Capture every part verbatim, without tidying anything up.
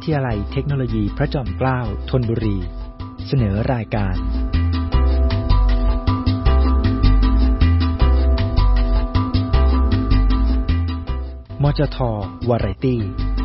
ทยาลัยเทคโนโลยีพระจอมเกล้าธนบุรีเสนอรายการมจท.วาไรตี้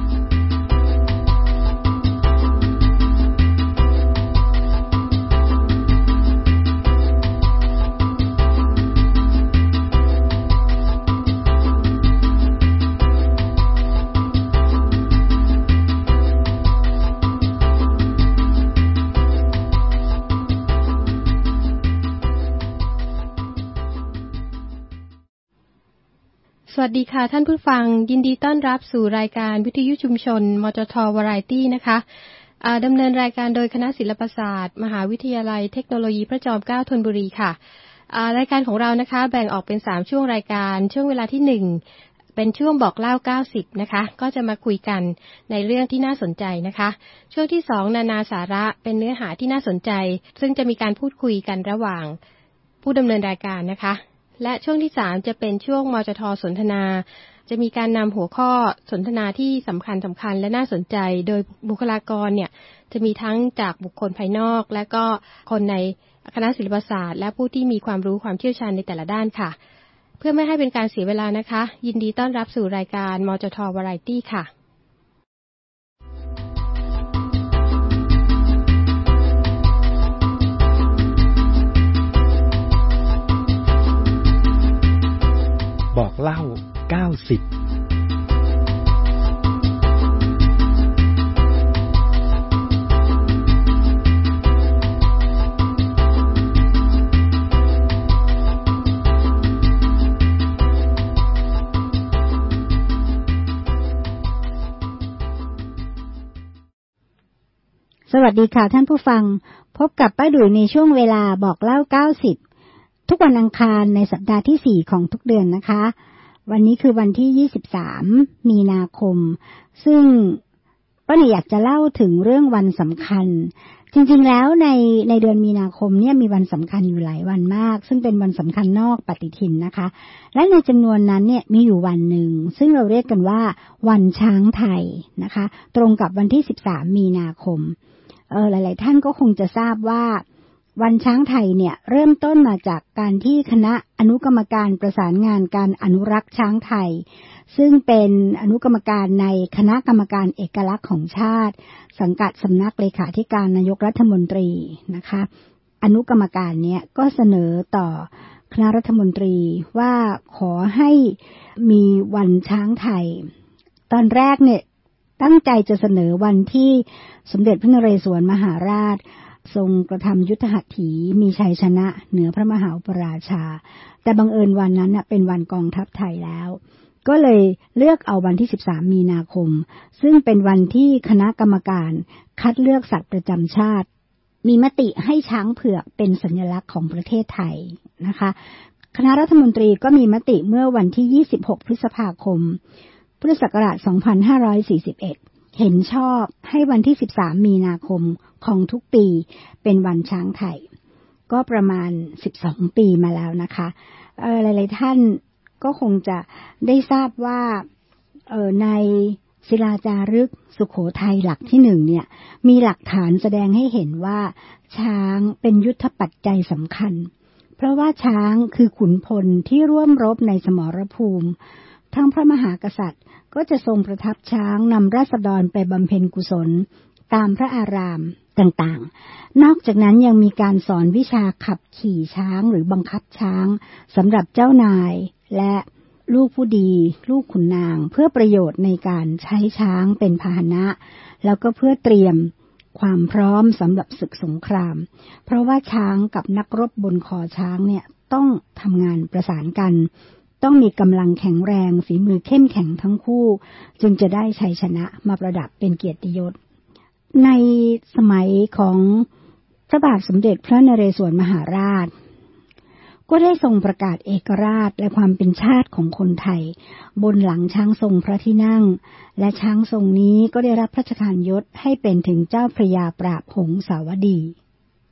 สวัสดีค่ะท่านผู้ฟังยินดีต้อนรับสู่รายการวิทยุชุมชนมจท.วาไรตี้นะคะดำเนินรายการโดยคณะศิลปศาสตร์มหาวิทยาลัยเทคโนโลยีพระจอมเกล้าธนบุรีค่ะรายการของเรานะคะแบ่งออกเป็นสามช่วงรายการช่วงเวลาที่หนึ่งเป็นช่วงบอกเล่าเก้าสิบนะคะก็จะมาคุยกันในเรื่องที่น่าสนใจนะคะช่วงที่สองนานาสาระเป็นเนื้อหาที่น่าสนใจซึ่งจะมีการพูดคุยกันระหว่างผู้ดำเนินรายการนะคะและช่วงที่สามจะเป็นช่วงมจท.สนทนาจะมีการนำหัวข้อสนทนาที่สำคัญสำคัญและน่าสนใจโดยบุคลากรเนี่ยจะมีทั้งจากบุคคลภายนอกและก็คนในคณะศิลปศาสตร์และผู้ที่มีความรู้ความเชี่ยวชาญในแต่ละด้านค่ะเพื่อไม่ให้เป็นการเสียเวลานะคะยินดีต้อนรับสู่รายการมจท.วาไรตี้ค่ะบอกเล่าเก้าสิบสวัสดีค่ะท่านผู้ฟังพบกับป้าดุยในช่วงเวลาบอกเล่าเก้าสิบทุกวันอังคารในสัปดาห์ที่สี่ของทุกเดือนนะคะวันนี้คือวันที่ยี่สิบสามมีนาคมซึ่งป้าหน่อยอยากจะเล่าถึงเรื่องวันสำคัญจริงๆแล้วในในเดือนมีนาคมเนี่ยมีวันสำคัญอยู่หลายวันมากซึ่งเป็นวันสำคัญนอกปฏิทินนะคะและในจำนวนนั้นเนี่ยมีอยู่วันหนึ่งซึ่งเราเรียกกันว่าวันช้างไทยนะคะตรงกับวันที่สิบสามมีนาคมเออหลายๆท่านก็คงจะทราบว่าวันช้างไทยเนี่ยเริ่มต้นมาจากการที่คณะอนุกรรมการประสานงานการอนุรักษ์ช้างไทยซึ่งเป็นอนุกรรมการในคณะกรรมการเอกลักษณ์ของชาติสังกัดสำนักเลขาธิการนายกรัฐมนตรีนะคะอนุกรรมการเนี่ยก็เสนอต่อคณะรัฐมนตรีว่าขอให้มีวันช้างไทยตอนแรกเนี่ยตั้งใจจะเสนอวันที่สมเด็จพระนเรศวรมหาราชทรงกระทำยุทธหัตถีมีชัยชนะเหนือพระมหาอุปราชาแต่บังเอิญวันนั้นเป็นวันกองทัพไทยแล้วก็เลยเลือกเอาวันที่สิบสามมีนาคมซึ่งเป็นวันที่คณะกรรมการคัดเลือกสัตว์ประจำชาติมีมติให้ช้างเผือกเป็นสัญลักษณ์ของประเทศไทยนะคะคณะรัฐมนตรีก็มีมติเมื่อวันที่ยี่สิบหกพฤษภาคมพุทธศักราชสองพันห้าร้อยสี่สิบเอ็ดเห็นชอบให้วันที่สิบสามมีนาคมของทุกปีเป็นวันช้างไทยก็ประมาณสิบสองปีมาแล้วนะคะเอ่อหลายๆท่านก็คงจะได้ทราบว่าเอ่อในศิลาจารึกสุโขทัยหลักที่หนึ่งเนี่ยมีหลักฐานแสดงให้เห็นว่าช้างเป็นยุทธปัจจัยสำคัญเพราะว่าช้างคือขุนพลที่ร่วมรบในสมรภูมิทั้งพระมหากษัตริย์ก็จะทรงประทับช้างนำราษฎรไปบำเพ็ญกุศลตามพระอารามต่างๆนอกจากนั้นยังมีการสอนวิชาขับขี่ช้างหรือบังคับช้างสำหรับเจ้านายและลูกผู้ดีลูกขุนนางเพื่อประโยชน์ในการใช้ช้างเป็นพาหนะแล้วก็เพื่อเตรียมความพร้อมสำหรับศึกสงครามเพราะว่าช้างกับนักรบบนคอช้างเนี่ยต้องทำงานประสานกันต้องมีกำลังแข็งแรงฝีมือเข้มแข็งทั้งคู่จึงจะได้ชัยชนะมาประดับเป็นเกียรติยศในสมัยของพระบาทสมเด็จพระนเรศวรมหาราชก็ได้ทรงประกาศเอกราชและความเป็นชาติของคนไทยบนหลังช้างทรงพระที่นั่งและช้างทรงนี้ก็ได้รับพระราชทานยศให้เป็นถึงเจ้าพระยาปราบหงสาวดี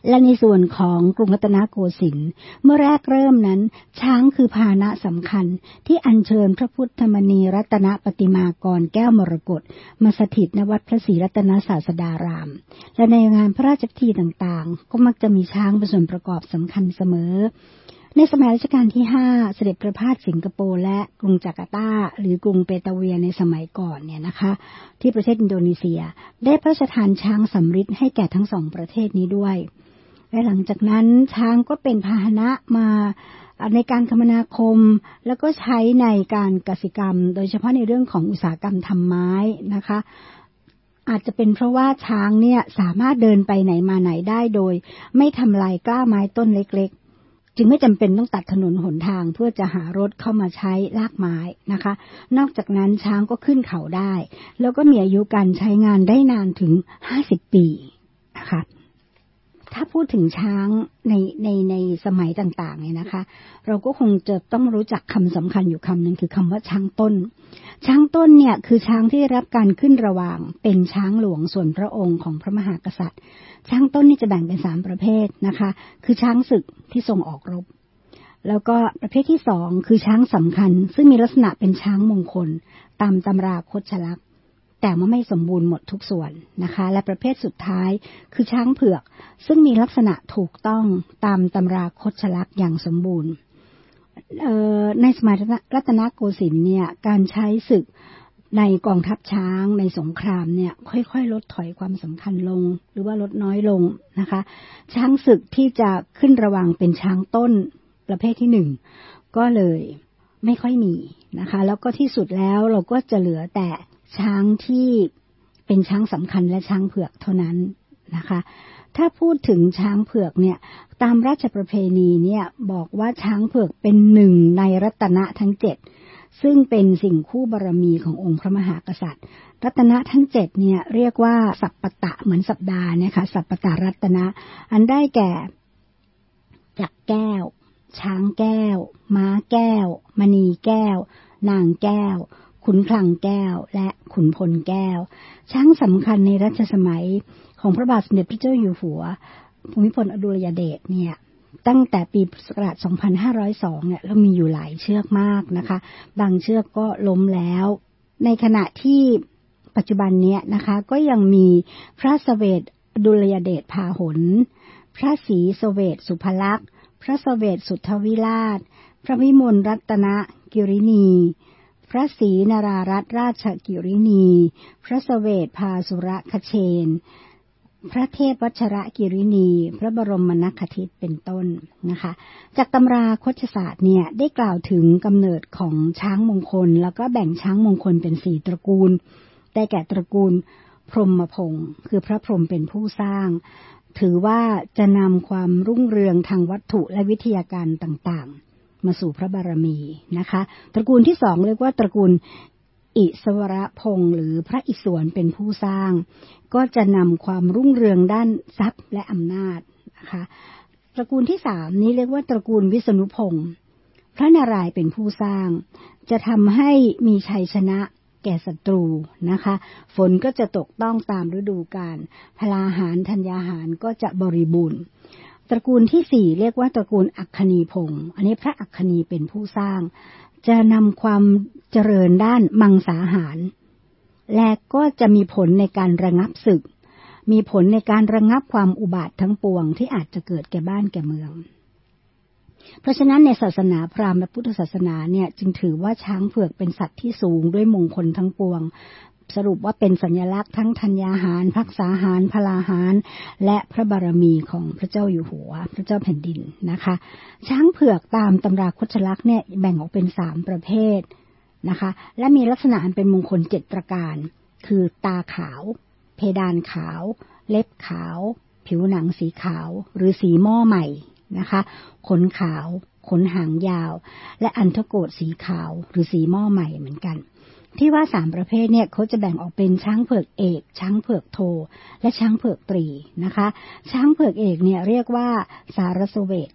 และในส่วนของกรุงรัตนโกสินทร์เมื่อแรกเริ่มนั้นช้างคือพาหนะสำคัญที่อัญเชิญพระพุทธมณีรัตนปฏิมากรแก้วมรกตมาสถิตณวัดพระศรีรัตนศาสดารามและในงานพระราชพิธีต่างๆก็มักจะมีช้างเป็นส่วนประกอบสำคัญเสมอในสมัยรัชกาลที่ห้าเสด็จประพาสสิงคโปร์และกรุงจาการ์ตาหรือกรุงเปตาเวียในสมัยก่อนเนี่ยนะคะที่ประเทศอินโดนีเซียได้พระราชทานช้างสำริดให้แก่ทั้งสองประเทศนี้ด้วยและหลังจากนั้นช้างก็เป็นพาหนะมาในการคมนาคมแล้วก็ใช้ในการกสิกรรมโดยเฉพาะในเรื่องของอุตสาหกรรมทำไม้นะคะอาจจะเป็นเพราะว่าช้างเนี่ยสามารถเดินไปไหนมาไหนได้โดยไม่ทำลายกล้าไม้ต้นเล็กๆจึงไม่จำเป็นต้องตัดถนนหนทางเพื่อจะหารถเข้ามาใช้ลากไม้นะคะนอกจากนั้นช้างก็ขึ้นเขาได้แล้วก็มีอายุการใช้งานได้นานถึงห้าสิบปีนะคะถ้าพูดถึงช้างในในในสมัยต่างๆเนี่ยนะคะเราก็คงจะต้องรู้จักคำสำคัญอยู่คำหนึ่งคือคำว่าช้างต้นช้างต้นเนี่ยคือช้างที่ได้รับการขึ้นระหว่างเป็นช้างหลวงส่วนพระองค์ของพระมหากษัตริย์ช้างต้นนี่จะแบ่งเป็นสามประเภทนะคะคือช้างศึกที่ทรงออกรบแล้วก็ประเภทที่สองคือช้างสำคัญซึ่งมีลักษณะเป็นช้างมงคลตามตำราคชลักษณ์แต่ว่าไม่สมบูรณ์หมดทุกส่วนนะคะและประเภทสุดท้ายคือช้างเผือกซึ่งมีลักษณะถูกต้องตามตำราคชลักษณ์อย่างสมบูรณ์ในสมัยรัตนโกสินทร์เนี่ยการใช้ศึกในกองทัพช้างในสงครามเนี่ยค่อยๆลดถอยความสำคัญลงหรือว่าลดน้อยลงนะคะช้างศึกที่จะขึ้นระวังเป็นช้างต้นประเภทที่หนึ่งก็เลยไม่ค่อยมีนะคะแล้วก็ที่สุดแล้วเราก็จะเหลือแต่ช้างที่เป็นช้างสำคัญและช้างเผือกเท่านั้นนะคะถ้าพูดถึงช้างเผือกเนี่ยตามราชประเพณีเนี่ยบอกว่าช้างเผือกเป็นหนึ่งในรัตนะทั้งเจ็ดซึ่งเป็นสิ่งคู่บารมีขององค์พระมหากษัตริย์รัตนะทั้งเจ็ดเนี่ยเรียกว่าสัปปตะเหมือนสัปดาห์เนี่ยค่ะสัปปตะรัตนะอันได้แก่จักรแก้วช้างแก้วม้าแก้วมณีแก้วนางแก้วขุนคลังแก้วและขุนพลแก้วช้างสำคัญในรัชสมัยของพระบาทสมเด็จพระเจ้าอยู่หัวภูมิพลอดุลยเดชเนี่ยตั้งแต่ปีพุทธศักราชสองพันห้าร้อยสองเนี่ยเรามีอยู่หลายเชือกมากนะคะบางเชือกก็ล้มแล้วในขณะที่ปัจจุบันเนี้ยนะคะก็ยังมีพระเสวตอดุลยเดชพาหลพระศรีเสวตสุภลักษณ์พระเสวตสุทธวิราชพระวิมลรัตนกิรินีพระศรีนรารัตนราชกิรินีพระเสวตพาสุรคเชนพระเทพวัชรกิรินีพระบรมนคทิตเป็นต้นนะคะจากตำราคชศาสตร์เนี่ยได้กล่าวถึงกำเนิดของช้างมงคลแล้วก็แบ่งช้างมงคลเป็นสี่ตระกูลได้แก่ตระกูลพรหมพงศ์คือพระพรหมเป็นผู้สร้างถือว่าจะนำความรุ่งเรืองทางวัตถุและวิทยาการต่างๆมาสู่พระบารมีนะคะตระกูลที่สองเรียกว่าตระกูลอิสวรพงศ์หรือพระอิศวรเป็นผู้สร้างก็จะนำความรุ่งเรืองด้านทรัพย์และอำนาจนะคะตระกูลที่สามนี้เรียกว่าตระกูลวิษณุพงศ์พระนารายณ์เป็นผู้สร้างจะทำให้มีชัยชนะแก่ศัตรูนะคะฝนก็จะตกต้องตามฤดูกาลพลาหารธัญญาหารก็จะบริบูรณ์ตระกูลที่สี่เรียกว่าตระกูลอัคคณีพงศ์อันนี้พระอัคคณีเป็นผู้สร้างจะนำความเจริญด้านมังสาหารและก็จะมีผลในการระงับศึกมีผลในการระงับความอุบาททั้งปวงที่อาจจะเกิดแก่บ้านแก่เมืองเพราะฉะนั้นในศาสนาพราหมณ์และพุทธศาสนาเนี่ยจึงถือว่าช้างเผือกเป็นสัตว์ที่สูงด้วยมงคลทั้งปวงสรุปว่าเป็นสัญลักษณ์ทั้งธัญญาหารภักษาหารพลาหารและพระบารมีของพระเจ้าอยู่หัวพระเจ้าแผ่นดินนะคะช้างเผือกตามตำราคชลักษณ์เนี่ยแบ่งออกเป็นสามประเภทนะคะและมีลักษณะอันเป็นมงคลเจ็ดประการคือตาขาวเพดานขาวเล็บขาวผิวหนังสีขาวหรือสีหม้อใหม่นะคะขนขาวขนหางยาวและอัณฑโกฏสีขาวหรือสีหม้อใหม่เหมือนกันที่ว่าสามประเภทเนี่ยเขาจะแบ่งออกเป็นช้างเผือกเอกช้างเผือกโทและช้างเผือกตรีนะคะช้างเผือกเอกเนี่ยเรียกว่าสารสเวท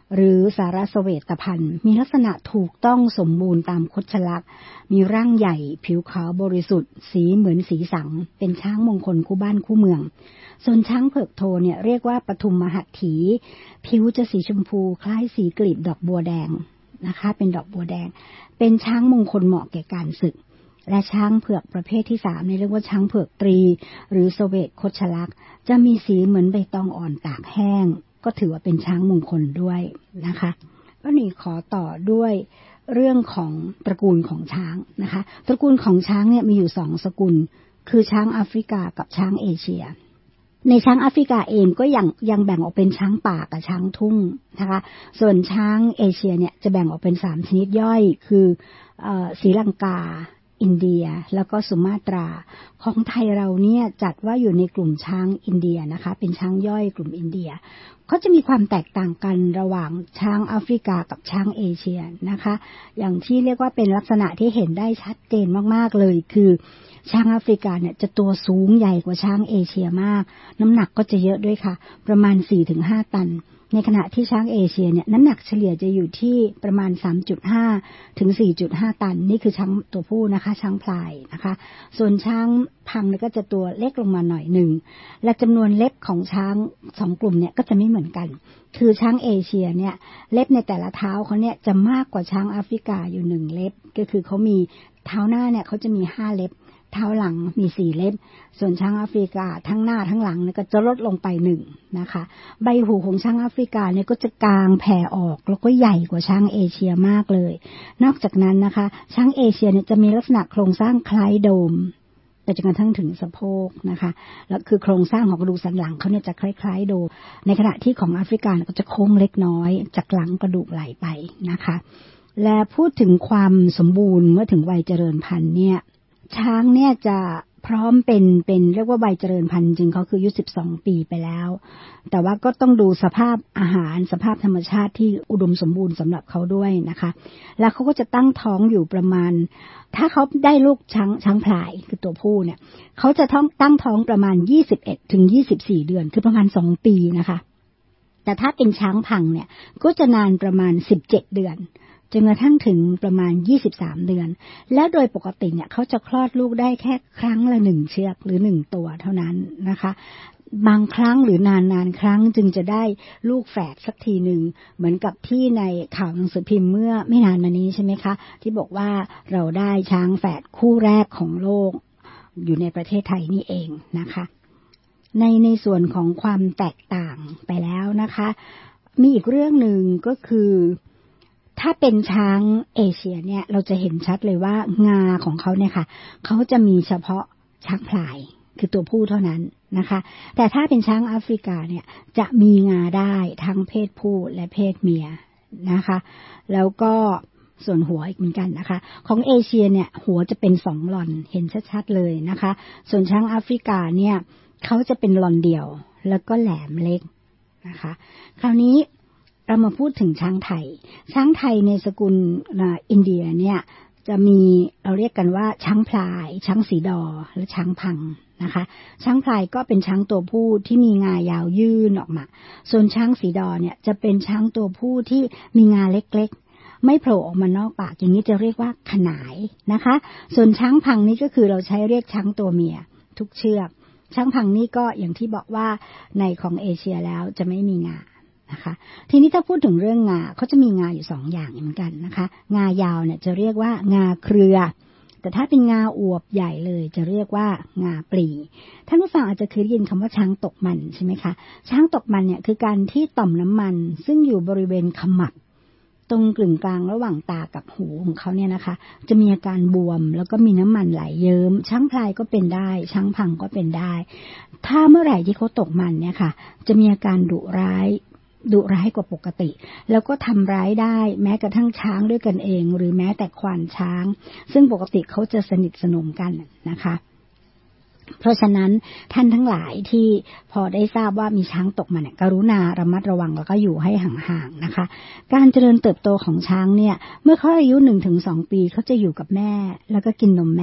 หรือสารสเวตภัณฑ์มีลักษณะถูกต้องสมบูรณ์ตามคชลักษณ์มีร่างใหญ่ผิวขาวบริสุทธิ์สีเหมือนสีสังเป็นช้างมงคลคู่บ้านคู่เมืองส่วนช้างเผือกโทเนี่ยเรียกว่าปทุมมหัตถีผิวจะสีชมพูคล้ายสีกลีบดอกบัวแดงนะคะเป็นดอกบัวแดงเป็นช้างมงคลเหมาะแก่การศึกและช้างเผือกประเภทที่สามนี่เรียกว่าช้างเผือกตรีหรือสเวตคชลักษณ์จะมีสีเหมือนใบตองอ่อนตากแห้งก็ถือว่าเป็นช้างมงคลด้วยนะคะก็นี่ขอต่อด้วยเรื่องของตระกูลของช้างนะคะตระกูลของช้างเนี่ยมีอยู่สองสกุลคือช้างแอฟริกากับช้างเอเชียในช้างแอฟริกาเองก็ยังยังแบ่งออกเป็นช้างป่ากับช้างทุ่งนะคะส่วนช้างเอเชียเนี่ยจะแบ่งออกเป็นสามชนิดย่อยคือเอ่อศรีลังกาอินเดียแล้วก็สุมาตราของไทยเราเนี่ยจัดว่าอยู่ในกลุ่มช้างอินเดียนะคะเป็นช้างย่อยกลุ่มอินเดียเขาจะมีความแตกต่างกันระหว่างช้างแอฟริกากับช้างเอเชียนะคะอย่างที่เรียกว่าเป็นลักษณะที่เห็นได้ชัดเจนมากๆเลยคือช้างแอฟริกาเนี่ยจะตัวสูงใหญ่กว่าช้างเอเชียมากน้ำหนักก็จะเยอะด้วยค่ะประมาณ สี่ถึงห้า ตันในขณะที่ช้างเอเชียเนี่ยน้ำหนักเฉลี่ยจะอยู่ที่ประมาณ สามจุดห้า ถึง สี่จุดห้า ตันนี่คือช้างตัวผู้นะคะช้างพลายนะคะส่วนช้างพังเนี่ยก็จะตัวเล็กลงมาหน่อยหนึ่งและจำนวนเล็บของช้างสองกลุ่มเนี่ยก็จะไม่เหมือนกันคือช้างเอเชียเนี่ยเล็บในแต่ละเท้าเขาเนี่ยจะมากกว่าช้างแอฟริกาอยู่หนึ่งเล็บก็คือเขามีเท้าหน้าเนี่ยเขาจะมีห้าเล็บเท้าหลังมีสี่เล็บส่วนช้างแอฟริกาทั้งหน้าทั้งหลังเนี่ยก็จะลดลงไปหนึ่งนะคะใบหูของช้างแอฟริกาเนี่ยก็จะกางแผ่ออกแล้วก็ใหญ่กว่าช้างเอเชียมากเลยนอกจากนั้นนะคะช้างเอเชียเนี่ยจะมีลักษณะโครงสร้างคล้ายโดมแต่จนกระทั่งถึงสะโพกนะคะแล้วคือโครงสร้างของกระดูกสันหลังเขาเนี่ยจะคล้ายๆโดมในขณะที่ของแอฟริกาก็จะโค้งเล็กน้อยจากหลังกระดูกไหลไปนะคะและพูดถึงความสมบูรณ์เมื่อถึงวัยเจริญพันธุ์เนี่ยช้างเนี่ยจะพร้อมเป็นเป็นเรียกว่าใบเจริญพันธุ์จริงเขาคืออายุสิบสองปีไปแล้วแต่ว่าก็ต้องดูสภาพอาหารสภาพธรรมชาติที่อุดมสมบูรณ์สำหรับเขาด้วยนะคะแล้วเขาก็จะตั้งท้องอยู่ประมาณถ้าเขาได้ลูกช้างช้างพลายคือตัวผู้เนี่ยเขาจะท้องตั้งท้องประมาณยี่สิบเอ็ดถึงยี่สิบสี่เดือนคือประมาณสองปีนะคะแต่ถ้าเป็นช้างพังเนี่ยก็จะนานประมาณสิบเจ็ดเดือนจนกระทั่งถึงประมาณยี่สิบสามเดือนแล้วโดยปกติเนี่ยเขาจะคลอดลูกได้แค่ครั้งละหนึ่งเชือกหรือหนึ่งตัวเท่านั้นนะคะบางครั้งหรือนานๆครั้งจึงจะได้ลูกแฝดสักทีหนึ่งเหมือนกับที่ในข่าวหนังสือพิมพ์เมื่อไม่นานมานี้ใช่ไหมคะที่บอกว่าเราได้ช้างแฝดคู่แรกของโลกอยู่ในประเทศไทยนี่เองนะคะในในส่วนของความแตกต่างไปแล้วนะคะมีอีกเรื่องหนึ่งก็คือถ้าเป็นช้างเอเชียเนี่ยเราจะเห็นชัดเลยว่างาของเขาเนี่ยค่ะเขาจะมีเฉพาะช้างพลายคือตัวผู้เท่านั้นนะคะแต่ถ้าเป็นช้างแอฟริกาเนี่ยจะมีงาได้ทั้งเพศผู้และเพศเมียนะคะแล้วก็ส่วนหัวอีกเหมือนกันนะคะของเอเชียเนี่ยหัวจะเป็นสองหล่อนเห็นชัดๆเลยนะคะส่วนช้างแอฟริกาเนี่ยเขาจะเป็นหล่อนเดี่ยวแล้วก็แหลมเล็กนะคะคราวนี้เรามาพูดถึงช้างไทยช้างไทยในสกุลอินเดียเนี่ยจะมีเราเรียกกันว่าช้างพลายช้างสีดอและช้างพังนะคะช้างพลายก็เป็นช้างตัวผู้ที่มีงายาวยื่นออกมาส่วนช้างสีดอเนี่ยจะเป็นช้างตัวผู้ที่มีงาเล็กๆไม่โผล่ออกมานอกปากอย่างนี้จะเรียกว่าขนายนะคะส่วนช้างพังนี่ก็คือเราใช้เรียกช้างตัวเมียทุกเชือกช้างพังนี่ก็อย่างที่บอกว่าในของเอเชียแล้วจะไม่มีงานะคะทีนี้ถ้าพูดถึงเรื่องงาเขาจะมีงาอยู่สองอย่างเหมือนกันนะคะงายาวเนี่ยจะเรียกว่างาเครือแต่ถ้าเป็นงาอวบใหญ่เลยจะเรียกว่างาปลีท่านผู้ฟังอาจจะเคยได้ยินคำว่าช้างตกมันใช่ไหมคะช้างตกมันเนี่ยคือการที่ต่อมน้ำมันซึ่งอยู่บริเวณขมับตรงกึ่งกลางระหว่างตากับหูของเขาเนี่ยนะคะจะมีอาการบวมแล้วก็มีน้ำมันไหลเยิ้มช้างพลายก็เป็นได้ช้างพังก็เป็นได้ถ้าเมื่อไหร่ที่เขาตกมันเนี่ยค่ะจะมีอาการดุร้ายดุร้ายกว่าปกติแล้วก็ทำร้ายได้แม้กระทั่งช้างด้วยกันเองหรือแม้แต่ควานช้างซึ่งปกติเขาจะสนิทสนมกันนะคะเพราะฉะนั้นท่านทั้งหลายที่พอได้ทราบว่ามีช้างตกมาเนี่ยกรุณาระมัดระวังแล้วก็อยู่ให้ห่างๆนะคะการเจริญเติบโตของช้างเนี่ยเมื่อเขาอายุ หนึ่งถึงสอง ปีเขาจะอยู่กับแม่แล้วก็กินนมแม่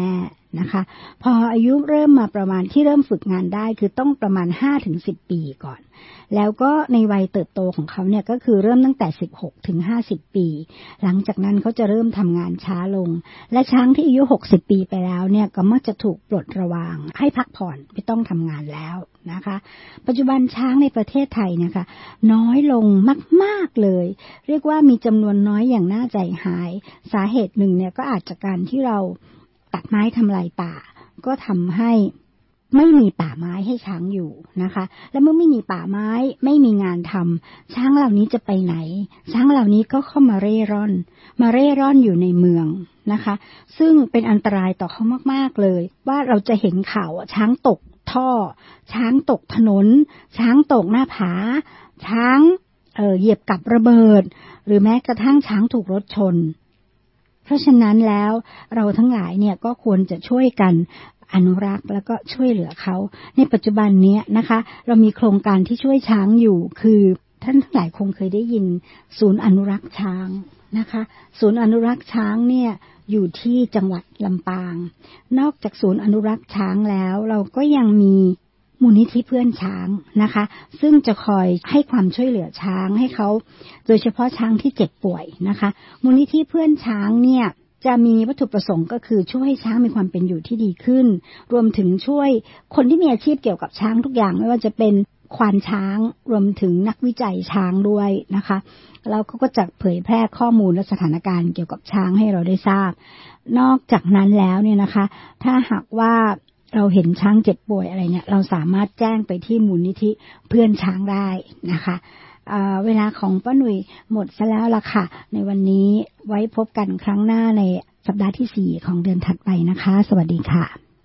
นะคะพออายุเริ่มมาประมาณที่เริ่มฝึกงานได้คือต้องประมาณ ห้าถึงสิบ ปีก่อนแล้วก็ในวัยเติบโตของเขาเนี่ยก็คือเริ่มตั้งแต่สิบหกถึงห้าสิบปีหลังจากนั้นเขาจะเริ่มทำงานช้าลงและช้างที่อายุหกสิบปีไปแล้วเนี่ยก็มักจะถูกปลดระวางให้พักผ่อนไม่ต้องทำงานแล้วนะคะปัจจุบันช้างในประเทศไทยเนี่ยค่ะน้อยลงมากๆเลยเรียกว่ามีจำนวนน้อยอย่างน่าใจหายสาเหตุหนึ่งเนี่ยก็อาจจะการที่เราตัดไม้ทำลายป่าก็ทำให้ไม่มีป่าไม้ให้ช้างอยู่นะคะและเมื่อไม่มีป่าไม้ไม่มีงานทำช้างเหล่านี้จะไปไหนช้างเหล่านี้ก็เข้ามาเร่ร่อนมาเร่ร่อนอยู่ในเมืองนะคะซึ่งเป็นอันตรายต่อเขามากๆเลยว่าเราจะเห็นข่าวช้างตกท่อช้างตกถนนช้างตกหน้าผาช้างเอ่อเหยียบกับระเบิดหรือแม้กระทั่งช้างถูกรถชนเพราะฉะนั้นแล้วเราทั้งหลายเนี่ยก็ควรจะช่วยกันอนุรักษ์แล้วก็ช่วยเหลือเขาในปัจจุบันนี้นะคะเรามีโครงการที่ช่วยช้างอยู่คือท่านทั้งหลายคงเคยได้ยินศูนย์อนุรักษ์ช้างนะคะศูนย์อนุรักษ์ช้างเนี่ยอยู่ที่จังหวัดลำปางนอกจากศูนย์อนุรักษ์ช้างแล้วเราก็ยังมีมูลนิธิเพื่อนช้างนะคะซึ่งจะคอยให้ความช่วยเหลือช้างให้เขาโดยเฉพาะช้างที่เจ็บป่วยนะคะมูลนิธิเพื่อนช้างเนี่ยจะมีวัตถุประสงค์ก็คือช่วยให้ช้างมีความเป็นอยู่ที่ดีขึ้นรวมถึงช่วยคนที่มีอาชีพเกี่ยวกับช้างทุกอย่างไม่ว่าจะเป็นควานช้างรวมถึงนักวิจัยช้างด้วยนะคะแล้วเขาก็จะเผยแพร่ข้อมูลและสถานการณ์เกี่ยวกับช้างให้เราได้ทราบนอกจากนั้นแล้วเนี่ยนะคะถ้าหากว่าเราเห็นช้างเจ็บป่วยอะไรเนี่ยเราสามารถแจ้งไปที่มูลนิธิเพื่อนช้างได้นะคะเวลาของป้าหนุ่ยหมดซะแล้วล่ะค่ะในวันนี้ไว้พบกันครั้งหน้าในสัปดาห์ที่สี่ของเดือนถัดไปนะคะสวัสดีค่ะ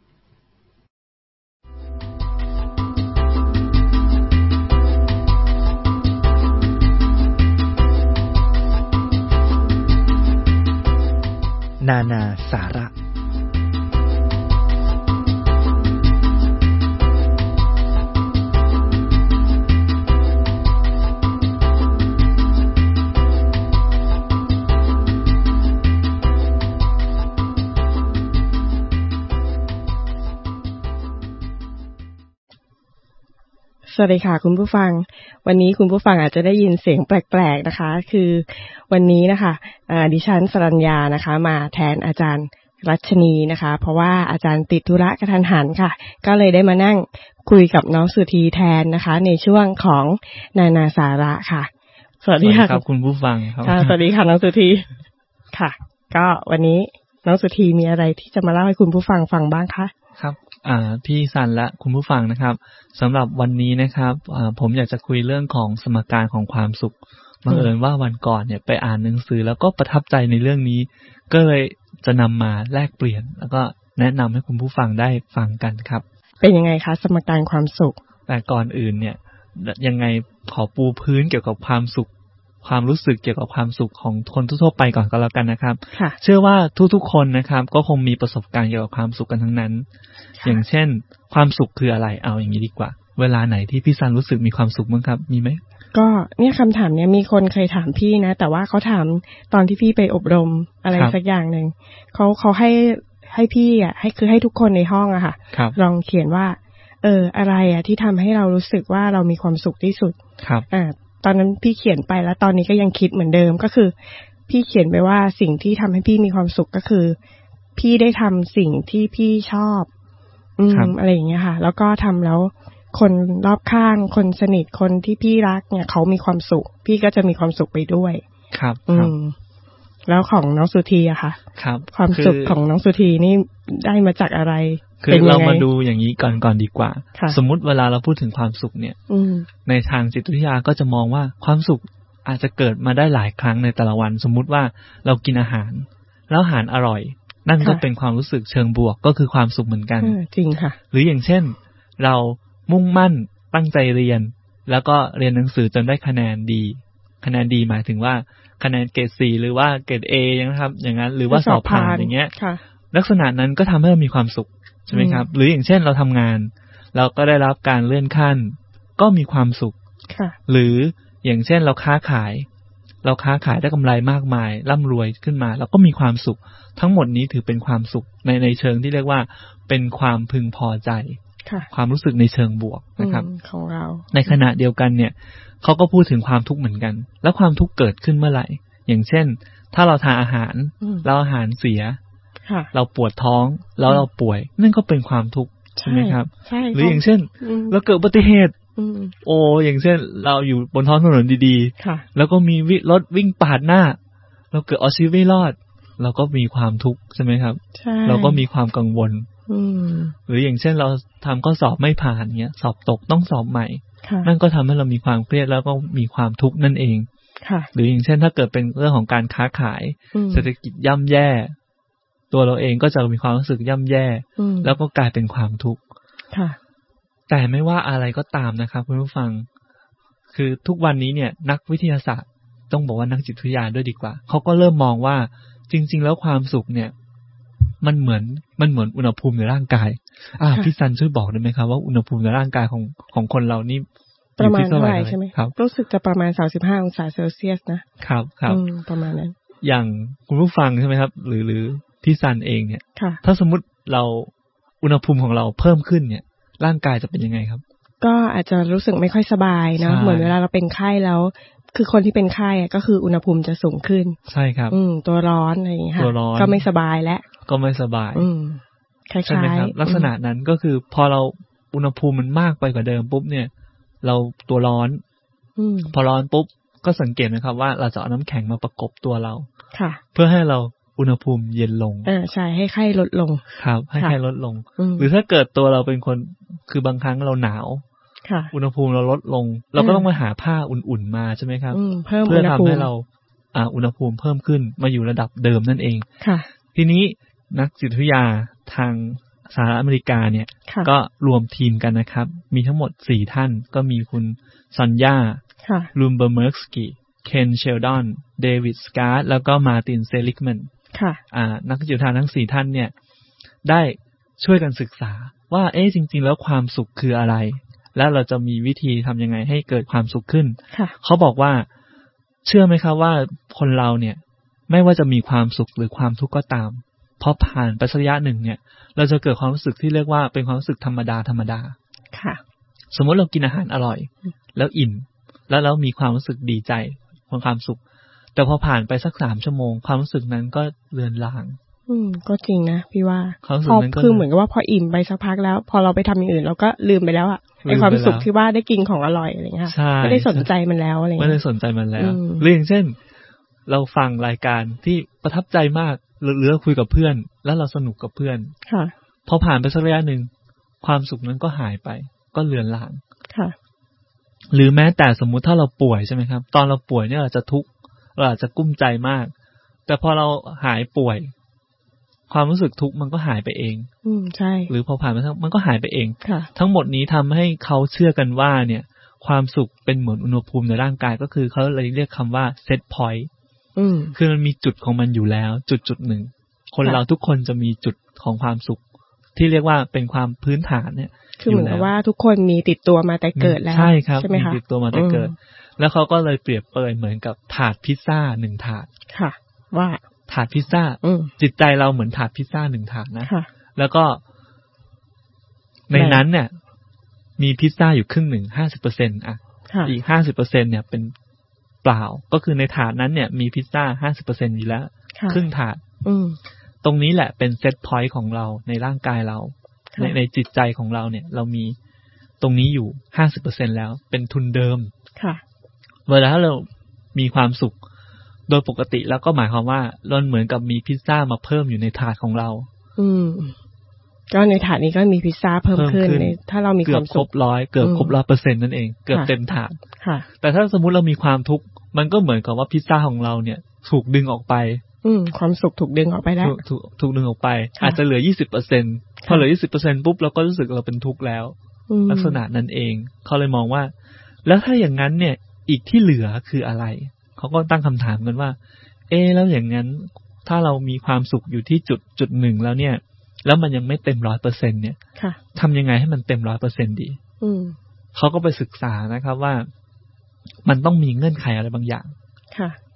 นานาสาระสวัสดีค่ะคุณผู้ฟังวันนี้คุณผู้ฟังอาจจะได้ยินเสียงแปลกๆนะคะคือวันนี้นะคะดิฉันสรัญญานะคะมาแทนอาจารย์รัชนีนะคะเพราะว่าอาจารย์ติดธุระกระทันหันค่ะก็เลยได้มานั่งคุยกับน้องสุธีแทนนะคะในช่วงของนานาสาระค่ะสวัสดีค่ะครับคุณผู้ฟังครับสวัสดีค่ะน้องสุธีค่ะก็วันนี้น้องสุธีมีอะไรที่จะมาเล่าให้คุณผู้ฟังฟังบ้างคะครับอ่าพี่สันและคุณผู้ฟังนะครับสำหรับวันนี้นะครับอ่าผมอยากจะคุยเรื่องของสมการของความสุขบังเอิญว่าวันก่อนเนี่ยไปอ่านหนังสือแล้วก็ประทับใจในเรื่องนี้ก็เลยจะนำมาแลกเปลี่ยนแล้วก็แนะนำให้คุณผู้ฟังได้ฟังกันครับเป็นยังไงคะสมการความสุขแต่ก่อนอื่นเนี่ยยังไงขอปูพื้นเกี่ยวกับความสุขความรู้สึกเกี่ยวกับความสุขของคนทั่วไปก่อนก็แล้วกันนะครับเชื่อว่าทุกๆคนนะครับก็คงมีประสบการณ์เกี่ยวกับความสุขกันทั้งนั้นอย่างเช่นความสุขคืออะไรเอาอย่างนี้ดีกว่าเวลาไหนที่พี่ซันรู้สึกมีความสุขบ้างครับมีไหมก็เนี่ยคำถามเนี้ยมีคนเคยถามพี่นะแต่ว่าเขาถามตอนที่พี่ไปอบรมอะไรสักอย่างนึงเขาเขาให้ให้พี่อ่ะให้คือให้ทุกคนในห้องอะค่ะลองเขียนว่าเอออะไรอ่ะที่ทำให้เรารู้สึกว่าเรามีความสุขที่สุดครับอ่าตอนนั้นพี่เขียนไปแล้วตอนนี้ก็ยังคิดเหมือนเดิมก็คือพี่เขียนไปว่าสิ่งที่ทำให้พี่มีความสุขก็คือพี่ได้ทำสิ่งที่พี่ชอบอืมอะไรอย่างเงี้ยค่ะแล้วก็ทำแล้วคนรอบข้างคนสนิทคนที่พี่รักเนี่ยเขามีความสุขพี่ก็จะมีความสุขไปด้วยครับอืมแล้วของน้องสุธีอะค่ะครับความสุขของน้องสุธีนี่ได้มาจากอะไรคือเรามาดูอย่างนี้ก่อนก่อนดีกว่าสมมุติเวลาเราพูดถึงความสุขเนี่ยในทางจิตวิทยาก็จะมองว่าความสุขอาจจะเกิดมาได้หลายครั้งในแต่ละวันสมมุติว่าเรากินอาหารแล้วอาหารอร่อยนั่นก็เป็นความรู้สึกเชิงบวกก็คือความสุขเหมือนกันจริงค่ะหรืออย่างเช่นเรามุ่งมั่นตั้งใจเรียนแล้วก็เรียนหนังสือจนได้คะแนนดีคะแนนดีหมายถึงว่าคะแนนเกรดสี่หรือว่าเกรด A นะครับอย่างนั้นหรือว่าสอบผ่านอย่างเงี้ยลักษณะนั้นก็ทำให้เรามีความสุขใช่ไหมครับหรืออย่างเช่นเราทำงานเราก็ได้รับการเลื่อนขั้นก็มีความสุขหรืออย่างเช่นเราค้าขายเราค้าขายได้กำไรมากมายร่ำรวยขึ้นมาเราก็มีความสุขทั้งหมดนี้ถือเป็นความสุขในในเชิงที่เรียกว่าเป็นความพึงพอใจความรู้สึกในเชิงบวกนะครับของเราในขณะเดียวกันเนี่ยเขาก็พูดถึงความทุกข์เหมือนกันแล้วความทุกข์เกิดขึ้นเมื่อไหร่อย่างเช่นถ้าเราทานอาหารแล้วอาหารเสียเราปวดท้องแล้วเราป่วยนั่นก็เป็นความทุกข์ใช่ไหมครับหรืออย่างเช่นเราเกิดอุบัติเหตุโอ้อย่างเช่นเราอยู่บนท้องถนนดีๆแล้วก็มีรถวิ่งปาดหน้าเราเกิดเอาชีวิตไม่รอดเราก็มีความทุกข์ใช่ไหมครับเราก็มีความกังวลหรืออย่างเช่นเราทำข้อสอบไม่ผ่านเงี้ยสอบตกต้องสอบใหม่นั่นก็ทำให้เรามีความเครียดแล้วก็มีความทุกข์นั่นเองหรืออย่างเช่นถ้าเกิดเป็นเรื่องของการค้าขายเศรษฐกิจย่ำแย่ตัวเราเองก็จะมีความรู้สึกย่ำแย่แล้วก็กลายเป็นความทุกข์แต่ไม่ว่าอะไรก็ตามนะครับคุณผู้ฟังคือทุกวันนี้เนี่ยนักวิทยาศาสตร์ต้องบอกว่านักจิตวิทยาด้วยดีกว่าเขาก็เริ่มมองว่าจริงๆแล้วความสุขเนี่ยมันเหมือนมันเหมือนอุณหภูมิในร่างกายอ่าพี่ซันช่วยบอกได้ไหมครับว่าอุณหภูมิในร่างกายของของคนเรานี่ประมาณเท่าไหร่ใช่ไหมครับรู้สึกจะประมาณสามสิบห้าองศาเซลเซียสนะครับครับประมาณนั้นอย่างคุณผู้ฟังใช่ไหมครับหรือหรือพี่ซันเองเนี่ยถ้าสมมุติเราอุณหภูมิของเราเพิ่มขึ้นเนี่ยร่างกายจะเป็นยังไงครับก็อาจจะรู้สึกไม่ค่อยสบายเนาะเหมือนเวลาเราเป็นไข้แล้วคือคนที่เป็นไข้ก็คืออุณหภูมิจะสูงขึ้นใช่ครับอืมตัวร้อนอะไรอย่างเงี้ยค่ะก็ไม่สบายแล้วก็ไม่สบายอืมคล้ายๆลักษณะนั้นก็คือพอเราอุณหภูมิมันมากไปกว่าเดิมปุ๊บเนี่ยเราตัวร้อนอืมพอร้อนปุ๊บก็สังเกตนะครับว่าเราจะเอาน้ำแข็งมาประกบตัวเราค่ะเพื่อให้เราอุณหภูมิเย็นลงเออใช่ให้ไข้ลดลงครับให้ไข้ลดลงหรือถ้าเกิดตัวเราเป็นคนคือบางครั้งเราหนาวอุณหภูมิเราลดลงเราก็ต้องมาหาผ้าอุ่นๆมาใช่ไหมครับเพื่อทำให้เราอ่าอุณหภูมิเพิ่มขึ้นมาอยู่ระดับเดิมนั่นเองค่ะทีนี้นักจิตวิทยาทางสหรัฐอเมริกาเนี่ยก็รวมทีมกันนะครับมีทั้งหมดสี่ท่านก็มีคุณซอนยาลูมเบอร์เมอร์สกี้เคนเชลดอนเดวิดสการ์ดแล้วก็มาร์ตินเซลิกแมนค่ะอ่านักจิตวิทยาทั้งสี่ท่านเนี่ยได้ช่วยกันศึกษาว่าเอ๊ะจริงๆแล้วความสุขคืออะไรแล้วเราจะมีวิธีทำยังไงให้เกิดความสุขขึ้นเขาบอกว่าเชื่อไหมครับว่าคนเราเนี่ยไม่ว่าจะมีความสุขหรือความทุกข์ก็ตามพอผ่านไประยะหนึ่งเนี่ยเราจะเกิดความรู้สึกที่เรียกว่าเป็นความรู้สึกธรรมดาธรรมดาค่ะสมมติเรากินอาหารอร่อยแล้วอิ่มแล้วเรามีความรู้สึกดีใจความสุขแต่พอผ่านไปสักสามชั่วโมงความรู้สึกนั้นก็เลือนลางอืมก็จริงนะพี่ว่าพอคือเหมือนกับว่าพออิ่มไปสักพักแล้วพอเราไปทำอย่างอื่นเราก็ลืมไปแล้วอะไอความสุขที่ว่าได้กินของอร่อยอะไรเงี้ยไม่ได้สนใจมันแล้วอะไรเงี้ยไม่ได้สนใจมันแล้วหรืออย่างเช่นเราฟังรายการที่ประทับใจมากหรือคุยกับเพื่อนแล้วเราสนุกกับเพื่อนค่ะพอผ่านไปสักระยะหนึ่งความสุขนั้นก็หายไปก็เลือนลางค่ะหรือแม้แต่สมมุติถ้าเราป่วยใช่ไหมครับตอนเราป่วยเนี่ยเราจะทุกข์เราอาจจะกุ้มใจมากแต่พอเราหายป่วยความรู้สึกทุกข์มันก็หายไปเองอืมใช่หรือพอผ่านไปมันก็หายไปเองค่ะทั้งหมดนี้ทำให้เขาเชื่อกันว่าเนี่ยความสุขเป็นเหมือนอุณหภูมิในร่างกายก็คือเขาเลยเรียกคำว่าเซตพอยต์อืมคือมันมีจุดของมันอยู่แล้วจุดจุดหนึ่งคนเราทุกคนจะมีจุดของความสุขที่เรียกว่าเป็นความพื้นฐานเนี่ยคือเหมือนกับว่าทุกคนมีติดตัวมาแต่เกิดแล้วใช่ครับมีติดตัวมาแต่เกิดแล้วเขาก็เลยเปรียบเปรยเหมือนกับถาดพิซซ่าหนึ่งถาดค่ะว่าถาดพิซซ่าจิตใจเราเหมือนถาดพิซซ่าหนึ่งถาดนะแล้วก็ในนั้นเนี่ยมีพิซซ่าอยู่ครึ่งหนึ่งห้าสิบเปอร์เซ็นต์อ่ะอีกห้าสิบเปอร์เซ็นต์เนี่ยเป็นเปล่าก็คือในถาดนั้นเนี่ยมีพิซซ่าห้าสิบเปอร์เซ็นต์อยู่แล้วครึ่งถาดตรงนี้แหละเป็นเซตพอยต์ของเราในร่างกายเราในในจิตใจของเราเนี่ยเรามีตรงนี้อยู่ห้าสิบเปอร์เซ็นต์แล้วเป็นทุนเดิมค่ะเวลาเรามีความสุขโดยปกติแล้วก็หมายความว่าเราเหมือนกับมีพิซซ่ามาเพิ่มอยู่ในถาดของเรา อืมก็ในถาดนี้ก็มีพิซซ่าเพิ่มขึ้นถ้าเรามีความสุขเกือบครบร้อยเกือบครบร้อยเปอร์เซ็นต์นั่นเองเกือบเต็มถาดค่ะแต่ถ้าสมมุติเรามีความทุกข์มันก็เหมือนกับว่าพิซซ่าของเราเนี่ยถูกดึงออกไปอืมความสุขถูกดึงออกไปแล้วถูกถูกดึงออกไปอาจจะเหลือ ยี่สิบเปอร์เซ็นต์ พอเหลือ ยี่สิบเปอร์เซ็นต์ ปุ๊บเราก็รู้สึกเราเป็นทุกข์แล้วลักษณะนั้นเองเขาเลยมองว่าแล้วถ้าอย่างนั้นเนี่ยอีกที่เหลือคืออะไรเขาก็ตั้งคำถามกันว่าเอ๊ะแล้วอย่างนั้นถ้าเรามีความสุขอยู่ที่จุดจุดหนึ่งแล้วเนี่ยแล้วมันยังไม่เต็ม ร้อยเปอร์เซ็นต์ เนี่ยทำยังไงให้มันเต็ม ร้อยเปอร์เซ็นต์ ดีเขาก็ไปศึกษานะครับว่ามันต้องมีเงื่อนไขอะไรบางอย่าง